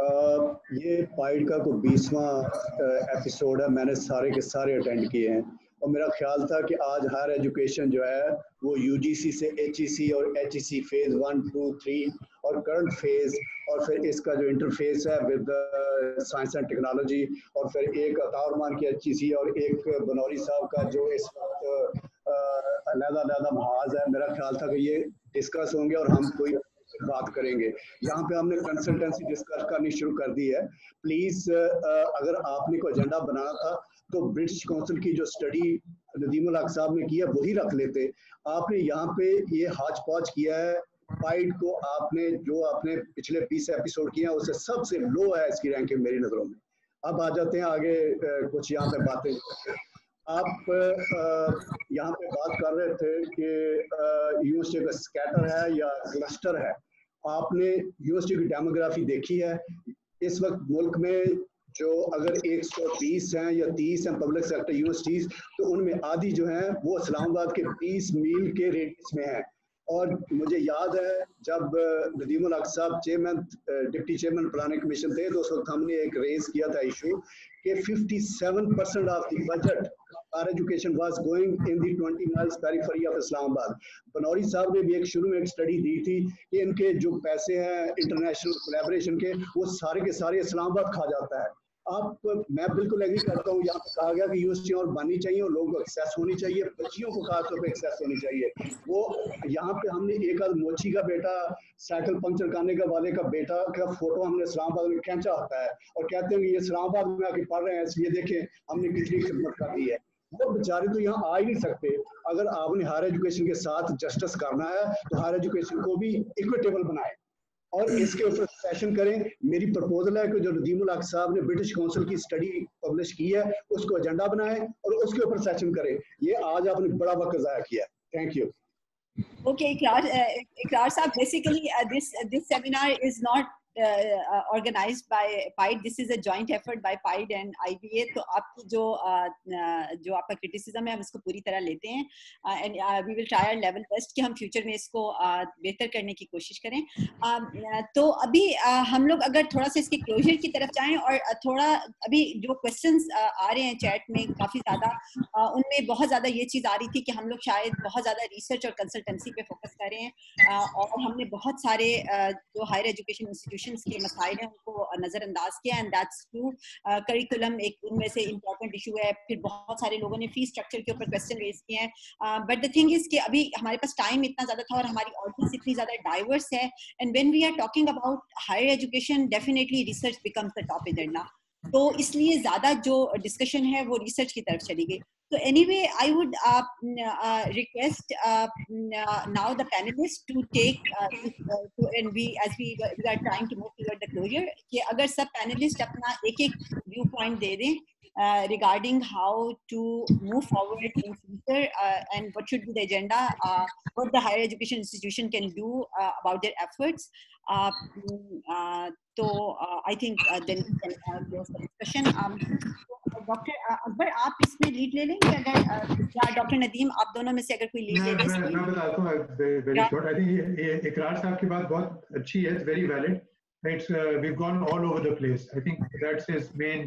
ये पाइड का कोई 20वां episode है. मैंने सारे के सारे अटेंड किए हैं और मेरा ख्याल था कि आज हायर एजुकेशन जो है वो यूजीसी से एचईसी और एचईसी फेज 1, 2, 3 और करंट फेज और फिर इसका जो इंटरफेस है विद साइंस एंड टेक्नोलॉजी और फिर एक अताउरमान की एचईसी और एक बनौरी साहब का जो इस वक्त अलग-अलग महाज है. मेरा ख्याल था कि ये डिस्कस होंगे और हम कोई बात करेंगे. यहाँ पे हमने कंसल्टेंसी डिस्कस करनी शुरू कर दी है. प्लीज अगर आपने कोई एजेंडा बनाना था तो ब्रिटिश काउंसिल की जो स्टडी नदीमुल हक साहब ने की है वही रख लेते. आपने यहाँ पे ये हाच पाच किया है. पाइड को आपने पिछले 20 एपिसोड किए हैं उससे सबसे लो है इसकी रैंकिंग मेरी नजरों में. अब आ जाते हैं आगे कुछ यहाँ पे बातें. आप यहाँ पे बात कर रहे थे कि यूनिवर्सिटी का स्कैटर है या क्लस्टर है. आपने यूनिवर्सिटी की डेमोग्राफी देखी है. इस वक्त मुल्क में जो अगर 120 हैं या 30 हैं पब्लिक सेक्टर यूनिवर्सिटीज तो उनमें आधी जो हैं वो इस्लामाबाद के 20 मील के रेडियस में हैं. और मुझे याद है जब नदीमुल हक साहब डिप्टी चेयरमैन प्लानिंग कमीशन थे तो उस वक्त हमने एक रेज किया था इशू कि 57% of the budget higher education was going in the 20 miles periphery of Islamabad. Banuri साहब ने भी एक शुरू में एक स्टडी दी थी कि इनके जो पैसे हैं इंटरनेशनल कोलैबोरेशन के वो सारे के सारे इस्लामाबाद खा जाता है. मैं बिल्कुल एग्री करता हूँ. यहाँ पे कहा गया कि यूनिवर्सिटी और बननी चाहिए और लोगों को एक्सेस होनी चाहिए, बच्चियों को खासतौर पे एक्सेस होनी चाहिए. वो यहाँ पे हमने एक आध मोची का बेटा साइकिल पंक्चर करने का वाले का बेटा का फोटो हमने इस्लामाबाद में खींचा होता है और कहते हैं कि ये इस्लामाबाद में आके पढ़ रहे हैं इसलिए देखें हमने कितनी खिदमत कर दी है. वो बेचारे तो यहाँ आ ही नहीं सकते. अगर आपने हायर एजुकेशन के साथ जस्टिस करना है तो हायर एजुकेशन को भी इक्विटेबल बनाए और इसके ऊपर सेशन करें. मेरी प्रपोजल है कि जो नदीमुल हक साहब ने ब्रिटिश काउंसिल की स्टडी पब्लिश की है उसको एजेंडा बनाए और उसके ऊपर सेशन करें. ये आज आपने बड़ा वक्त ज़ाया किया. Thank you. Okay, Ikrar Saab, basically this seminar is not organized by PIDE. This is a joint effort by PIDE and IBA. तो आपकी जो आपका criticism है हम इसको पूरी तरह लेते हैं and we will try our level best कि हम future में इसको बेहतर करने की कोशिश करें. तो अभी हम लोग अगर थोड़ा सा इसके closure की तरफ जाएं और थोड़ा अभी जो questions आ रहे हैं chat में काफ़ी ज़्यादा उनमें बहुत ज़्यादा ये चीज़ आ रही थी कि हम लोग शायद बहुत ज़्यादा research और consultancy पे focus कर रहे हैं और हमने बहुत सारे जो higher education institutions के मसाइल हैं उनको नजरअंदाज किया एंड दैट्स ट्रू. करिकुलम एक उनमें से इम्पोर्टेंट इशू है. फिर बहुत सारे लोगों ने फी स्ट्रक्चर के ऊपर क्वेश्चन रेज किए हैं. बट द थिंग इज कि अभी हमारे पास टाइम इतना ज्यादा था और हमारी ऑडियंस इतनी ज्यादा डाइवर्स है and when we are talking about higher education definitely research becomes the top agenda. तो इसलिए ज्यादा जो डिस्कशन है वो रिसर्च की तरफ चली गई. So anyway, I would request now the panelists to take and we are trying to move toward the closure. कि अगर सब panelists अपना एक viewpoint दे दें regarding how to move forward in future and what should be the agenda, what the higher education institution can do about their efforts. So I think then we can close the discussion. Doctor Akbar आप इसमें lead ले लेंगे अगर doctor Nadeem आप दोनों में से अगर कोई लीड ले ले. मैं बताता हूँ वेरी शॉर्ट. आई थिंक ये इकरार साहब की बात बहुत अच्छी है. It's very valid. It's we gone all over the place. I think that's his main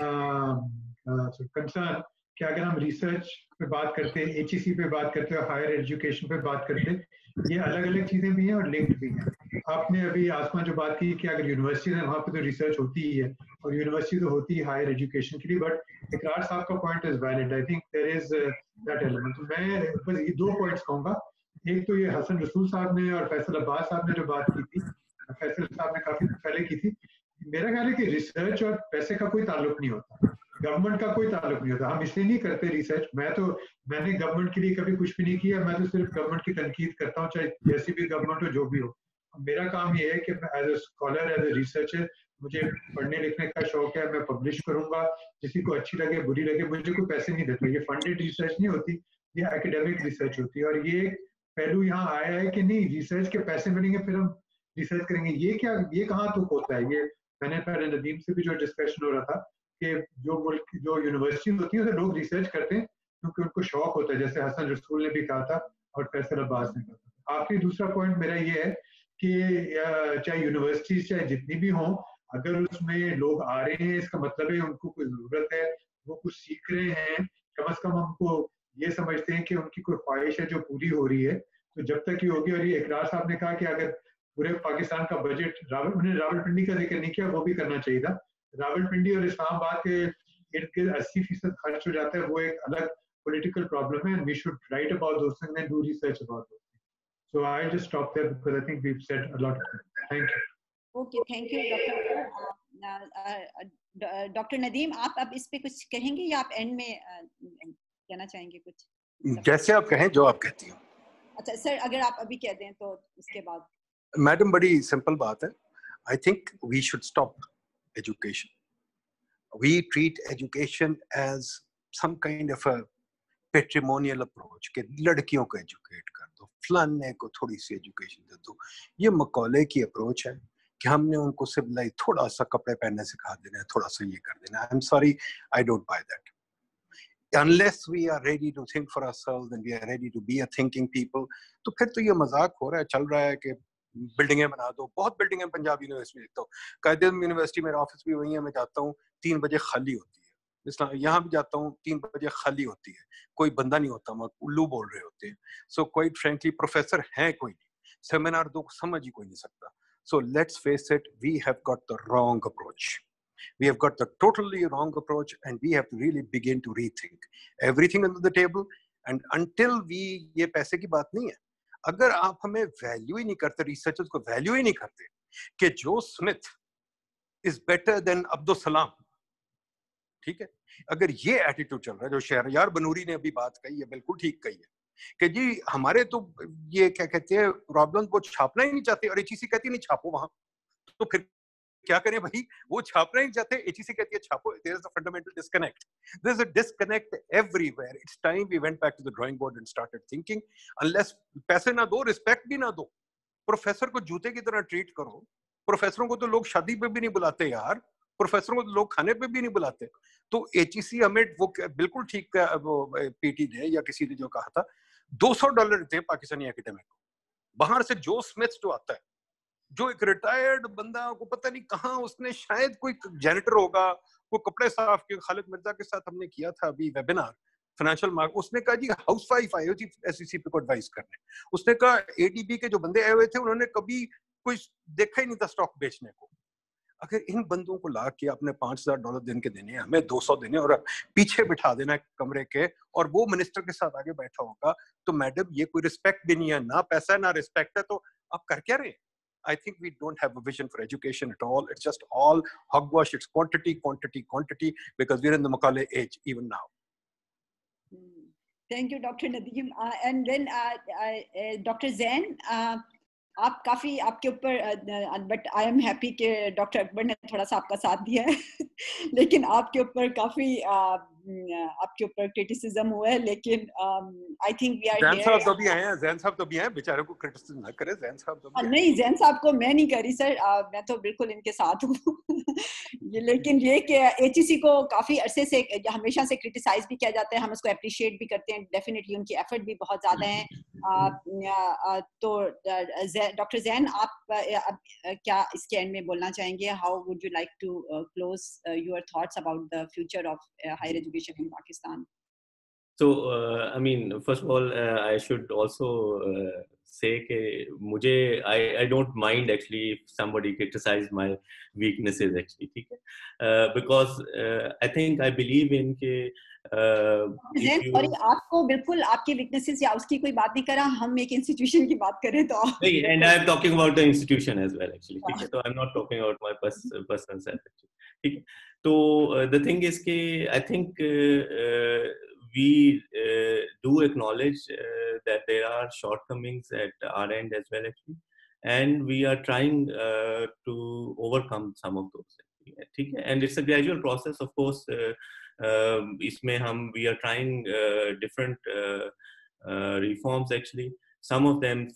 concern कि अगर हम रिसर्च पे बात करते हैं, एचईसी पे बात करते हैं, हायर एजुकेशन पे बात करते हैं, ये अलग अलग चीजें भी हैं और लिंक्ड भी हैं. आपने अभी आसमान जो बात की कि अगर यूनिवर्सिटी है वहाँ पे तो रिसर्च होती ही है और यूनिवर्सिटी तो होती है हायर एजुकेशन के लिए. बट इकरार साहब का point is valid. I think there is that element. तो मैं बस ये 2 पॉइंट्स कहूँगा. एक तो ये हसन रसूल साहब ने और फैसल अब्बास साहब ने जो बात की थी, फैसल साहब ने काफी पहले की थी. मेरा ख्याल है कि रिसर्च और पैसे का कोई ताल्लुक नहीं होता. गवर्नमेंट का कोई ताल्लुक नहीं होता. हम इसलिए नहीं करते रिसर्च. मैंने गवर्नमेंट के लिए कभी कुछ भी नहीं किया. मैं तो सिर्फ गवर्नमेंट की तनकीद करता हूँ, चाहे जैसी भी गवर्नमेंट हो, जो भी हो. मेरा काम ये है कि as a scholar, as a researcher, मुझे पढ़ने लिखने का शौक है. मैं पब्लिश करूंगा, किसी को अच्छी लगे बुरी लगे, मुझे कोई पैसे नहीं देता. ये फंडेड रिसर्च नहीं होती, ये एकेडमिक रिसर्च होती है. और ये पहलू यहाँ आया है कि नहीं, रिसर्च के पैसे मिलेंगे फिर हम रिसर्च करेंगे. ये कहाँ तुक होता है. ये मैंने पहले नदीम से भी जो डिस्कशन हो रहा था कि जो यूनिवर्सिटी होती है उसे लोग रिसर्च करते हैं क्योंकि उनको शौक होता है, जैसे हसन रसूल ने भी कहा था और फैसल अब्बास ने कहा था. आखिरी दूसरा पॉइंट मेरा ये है कि चाहे यूनिवर्सिटीज चाहे जितनी भी हों, अगर उसमें लोग आ रहे हैं इसका मतलब है उनको कोई जरूरत है, वो कुछ सीख रहे हैं, कम से कम हमको ये समझते हैं कि उनकी कोई ख्वाहिश है जो पूरी हो रही है. तो जब तक ये होगी. और ये इकरार साहब ने कहा कि अगर पूरे पाकिस्तान का बजट, उन्होंने रावलपिंडी का जिक्र नहीं किया, वो भी करना चाहिए था. रावलपिंडी और इस्लामाबाद के इर्द गिर्द 80% खर्च हो जाता है, वो एक अलग पॉलिटिकल प्रॉब्लम है. We should write about those things and do research about those things. So I just stop there because I think we've said a lot of things. Thank you. Okay, thank you, Dr. Nadeem. आप अब इस पे कुछ कहेंगे या आप and में कहना चाहेंगे कुछ? जैसे आप कहें, जो आप कहती हो. अच्छा सर, अगर आप अभी कह दें तो उसके बाद. मैडम, बड़ी सिंपल बात है. I think we should stop education. We treat education as some kind of a patrimonial approach कि लड़कियों को एजुकेट कर दो, फलाने को थोड़ी सी एजुकेशन दे दो. ये मकौले की अप्रोच है कि हमने उनको सिर्फ लाइक थोड़ा सा कपड़े पहनने सिखा देना है, थोड़ा सा ये कर देना है. I am sorry, I don't buy that. Unless we are ready to think for ourselves and we are ready to be a thinking people, तो फिर तो ये मजाक हो रहा है, चल रहा है कि बिल्डिंगें बना दो. बहुत बिल्डिंगें पंजाब यूनिवर्सिटी में देखता हूँ. कायदे यूनिवर्सिटी मेरा ऑफिस भी वही है. मैं जाता हूँ 3 बजे खाली होती है. यहाँ भी जाता हूँ 3 बजे खाली होती है. कोई बंदा नहीं होता, वहाँ उल्लू बोल रहे होते हैं. सो क्वाइट फ्रेंकली प्रोफेसर हैं कोई नहीं, सेमिनार दो समझ ही कोई नहीं सकता. So let's face it, we have got the wrong approach. We have got the totally wrong approach and we have to really begin to rethink everything on the table. And until we, ये पैसे की बात नहीं है. अगर आप हमें value ही नहीं करते, रिसर्चर्स को वैल्यू ही नहीं करते कि जो Smith is better than Abdul Salam, ठीक है, अगर ये एटीट्यूड चल रहा है, जो शहरयार बनूरी ने अभी बात कही है, बिल्कुल ठीक कही है कि जी हमारे तो ये क्या कहते हैं प्रॉब्लम वो छापना ही नहीं चाहते और एचईसी कहती नहीं छापो वहां. तो फिर क्या करें भाई, वो छापना ही चाहते, एचईसी कहती है छापो. There is a fundamental disconnect. There is a disconnect everywhere. It's time we went back to the drawing board and started thinking. Unless पैसे ना दो, रिस्पेक्ट भी ना दो, प्रोफेसर को जूते की तरह ट्रीट करो. प्रोफेसरों को तो लोग शादी पे भी नहीं बुलाते यार, प्रोफेसरों को तो लोग खाने पे भी नहीं बुलाते. तो एचईसी हमें वो बिल्कुल ठीक, वो पीटी ने या किसी ने जो कहा था $200 थे पाकिस्तानी एकेडमिक को. बाहर से जो स्मिथ जो आता है, जो एक रिटायर्ड बंदा को पता नहीं कहाँ, उसने शायद कोई जैनिटर होगा, वो कपड़े साफ के, खालिद मिर्जा के साथ हमने किया था अभी वेबिनार फाइनेंशियल मार्क. उसने कहा जी हाउस वाइफ आई थी एसईसी पे को एडवाइस करने. उसने कहा एडीबी के जो बंदे आए हुए थे उन्होंने कभी कोई देखा ही नहीं था स्टॉक बेचने को. अगर इन बंदों को ला के आपने $5,000 दिन के देने, हमें 200 देने और पीछे बिठा देना कमरे के, और वो मिनिस्टर के साथ आगे बैठा होगा, तो मैडम ये कोई रिस्पेक्ट भी नहीं है. ना पैसा है ना रिस्पेक्ट है, तो आप कर क्या रहे? I think we don't have a vision for education at all. It's just all hogwash. It's quantity, quantity, quantity, because we're in the Macaulay age even now. Thank you, Dr. Nadeem. And then Dr. Zain, आप काफी आपके ऊपर, but I am happy कि doctor Akbar ने थोड़ा सा आपका साथ दिया है लेकिन आपके ऊपर काफी आपके ऊपर क्रिटिसिज्म हुआ है. लेकिन I think we are Jain साहब तो भी आए हैं, जैन साहब तो भी हैं, बेचारों को क्रिटिसिज्म ना करें. जैन साहब तो नहीं, जैन साहब को मैं नहीं करी सर, मैं तो बिल्कुल इनके साथ हूँ लेकिन ये कि एचईसी को काफी अरसे से हमेशा से क्रिटिसाइज भी किया जाता है, हम उसको अप्रिशिएट भी करते हैं. डेफिनेटली उनकी एफर्ट भी बहुत ज्यादा है. तो डॉक्टर जैन, आप क्या इसके एंड में बोलना चाहेंगे? How would you like to close your thoughts about the future of higher education in Pakistan? So, I mean, first of all, I should also say कि मुझे I don't mind actually if somebody criticizes my weaknesses actually, ठीक है, because I think I believe in कि if you sorry, आपको बिल्कुल आपके weaknesses या उसकी कोई बात नहीं करा, हम एक इंस्टीट्यूशन की बात करें तो नहीं, and I'm talking about the institution as well actually, ठीक है, तो I'm not talking about my personal self actually, ठीक है, तो the thing is कि I think we do acknowledge that there are shortcomings at our end as well actually, and we are trying to overcome some of those, ठीक है, and it's a gradual process of course. इसमें हम we are trying different reforms actually. Some of them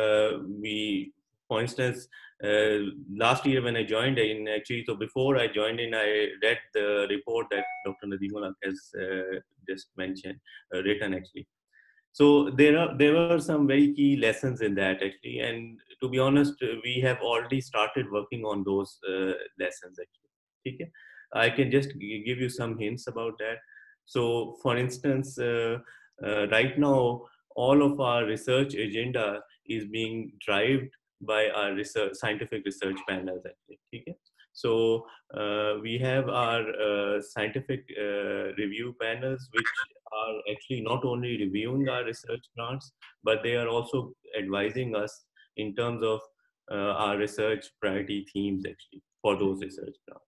we, for instance, last year when I joined in actually, so before I joined in, I read the report that Dr. Nadeemullah has just mentioned, written actually. So there were some very key lessons in that actually, and to be honest, we have already started working on those lessons actually. Okay? I can just give you some hints about that. So, for instance, right now, all of our research agenda is being driven by our scientific research panels actually. Okay? So we have our scientific review panels, which are actually not only reviewing our research grants, but they are also advising us in terms of our research priority themes actually for those research grants.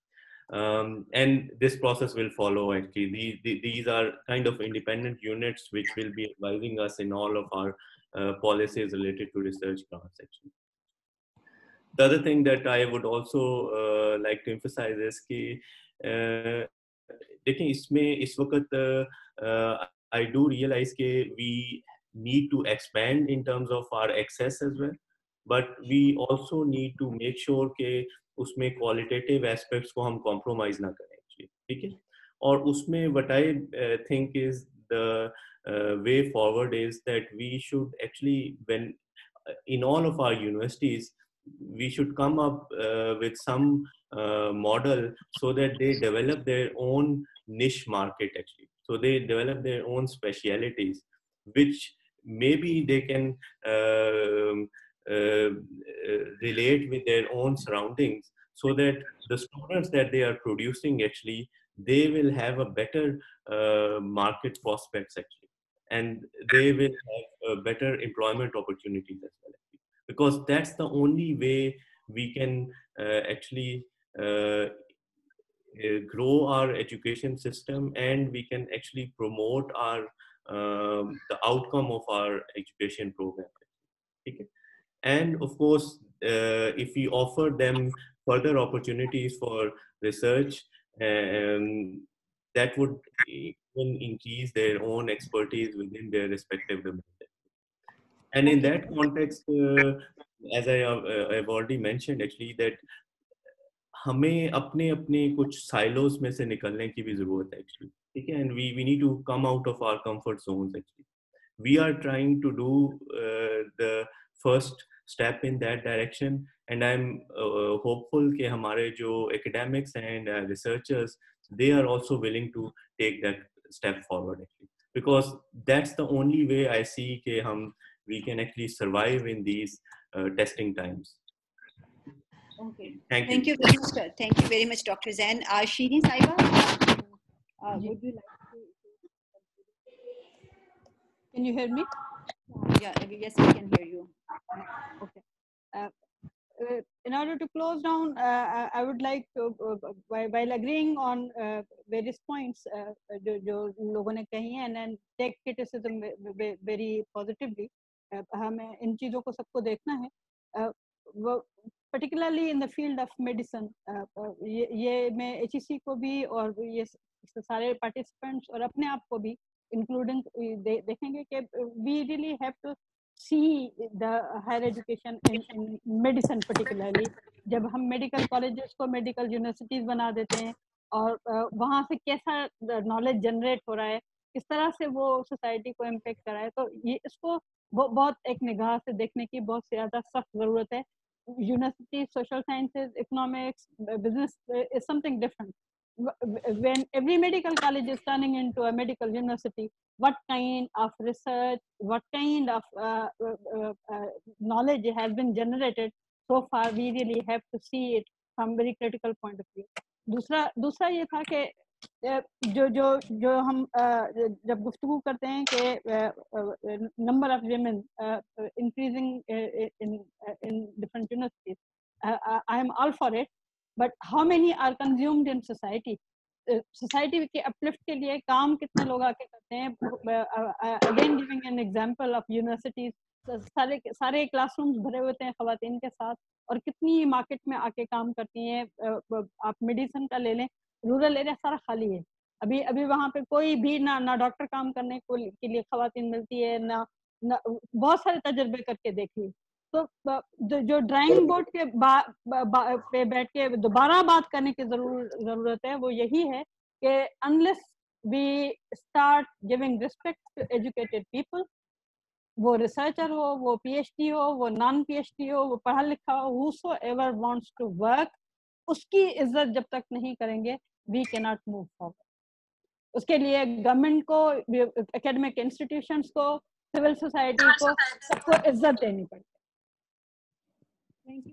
And this process will follow actually. These are kind of independent units which will be advising us in all of our policies related to research grants actually. The other thing that I would also like to emphasize is कि देखिए इसमें इस वक्त I do realize कि we need to expand in terms of our access as well, but we also need to make sure कि उसमें qualitative aspects को हम compromise ना करें actually, ठीक है, और उसमें what I think is the way forward is that we should actually, when in all of our universities, we should come up with some model so that they develop their own niche market actually. So they develop their own specialities, which maybe they can relate with their own surroundings, so that the students that they are producing actually, they will have a better market prospects actually, and they will have better employment opportunities as well, because that's the only way we can actually grow our education system, and we can actually promote our the outcome of our education program. Okay? And of course, if we offer them further opportunities for research, that would even increase their own expertise within their respective domain. And in that context, as I have already mentioned actually, that हमें अपने अपने कुछ silos में से निकलने की भी ज़रूरत है actually, ठीक है, and we need to come out of our comfort zones actually. We are trying to do the first step in that direction, and I'm hopeful कि हमारे जो academics and researchers, they are also willing to take that step forward actually, because that's the only way I see कि we can actually survive in these testing times. Okay. Thank you. Very much. Thank you very much, Dr. Zain. Shirin Saiba, would you like to? Can you hear me? Yeah, yes, we can hear you. Okay. In order to close down, I would like to, while agreeing on various points जो लोगों ने कही हैं, and then take criticism very positively, हमें इन चीज़ों को सबको देखना है, particularly in the field of medicine. ये मैं HEC को भी और ये सारे participants और अपने आप को भी including देखेंगे कि we really have to see the higher education in medicine particularly. जब हम medical colleges को medical universities बना देते हैं और वहाँ से कैसा knowledge generate हो रहा है, किस तरह से वो society को impact कर रहा है, तो ये इसको बहुत एक निगाह से देखने की बहुत ज़्यादा सख्त ज़रूरत है. University, social sciences, economics, business is something different. when every medical college is turning into a medical university, what kind of research, what kind of knowledge has been generated so far? We really have to see it from very critical point of view. दूसरा ये था कि जो हम जब गुफ्तगू करते हैं कि number of women increasing in different universities, I am all for it, but how many are consumed in society? Society के uplift के लिए काम कितने लोग आके करते हैं? Again giving an example of universities, सारे classrooms भरे होते हैं ख़वातीन के साथ, और कितनी मार्केट में आके काम करती हैं. आप मेडिसिन का ले लें, रूरल एरिया सारा खाली है. अभी वहाँ पे कोई भी ना डॉक्टर काम करने के लिए ख़वातीन मिलती है, ना बहुत सारे तजर्बे करके देख लिए. तो जो ड्राइंग बोर्ड के पे बैठ के दोबारा बात करने की जरूरत है वो यही है कि unless we start giving respect to educated people, वो रिसर्चर हो, वो PhD हो, वो नॉन PhD हो, वो पढ़ा लिखा हो, whosoever wants to work, उसकी इज्जत जब तक नहीं करेंगे we cannot move forward. उसके लिए गवर्नमेंट को, एकेडमिक इंस्टीट्यूशंस को, सिविल सोसाइटी को, सबको इज्जत देनी पड़ती है. Thank you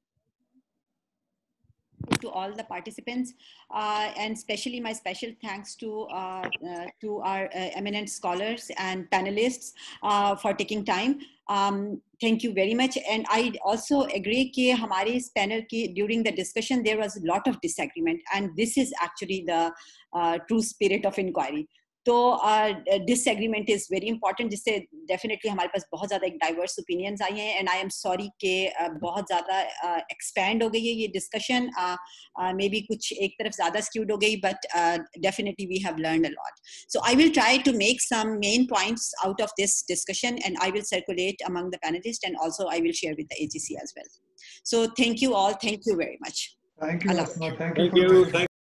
to all the participants, and especially my special thanks to our eminent scholars and panelists for taking time. Thank you very much. And I also agree कि हमारे इस panel की during the discussion there was a lot of disagreement, and this is actually the true spirit of inquiry. तो disagreement is very important, जिससे definitely हमारे पास बहुत ज़्यादा एक diverse opinions आई हैं, and I am sorry कि बहुत ज़्यादा expand हो गई है ये discussion, maybe कुछ एक तरफ ज़्यादा skewed हो गई, but definitely we have learned a lot. So I will try to make some main points out of this discussion, and I will circulate among the panelists, and also I will share with the AGC as well. So thank you all. Thank you very much. Thank you, Asma. Thank you.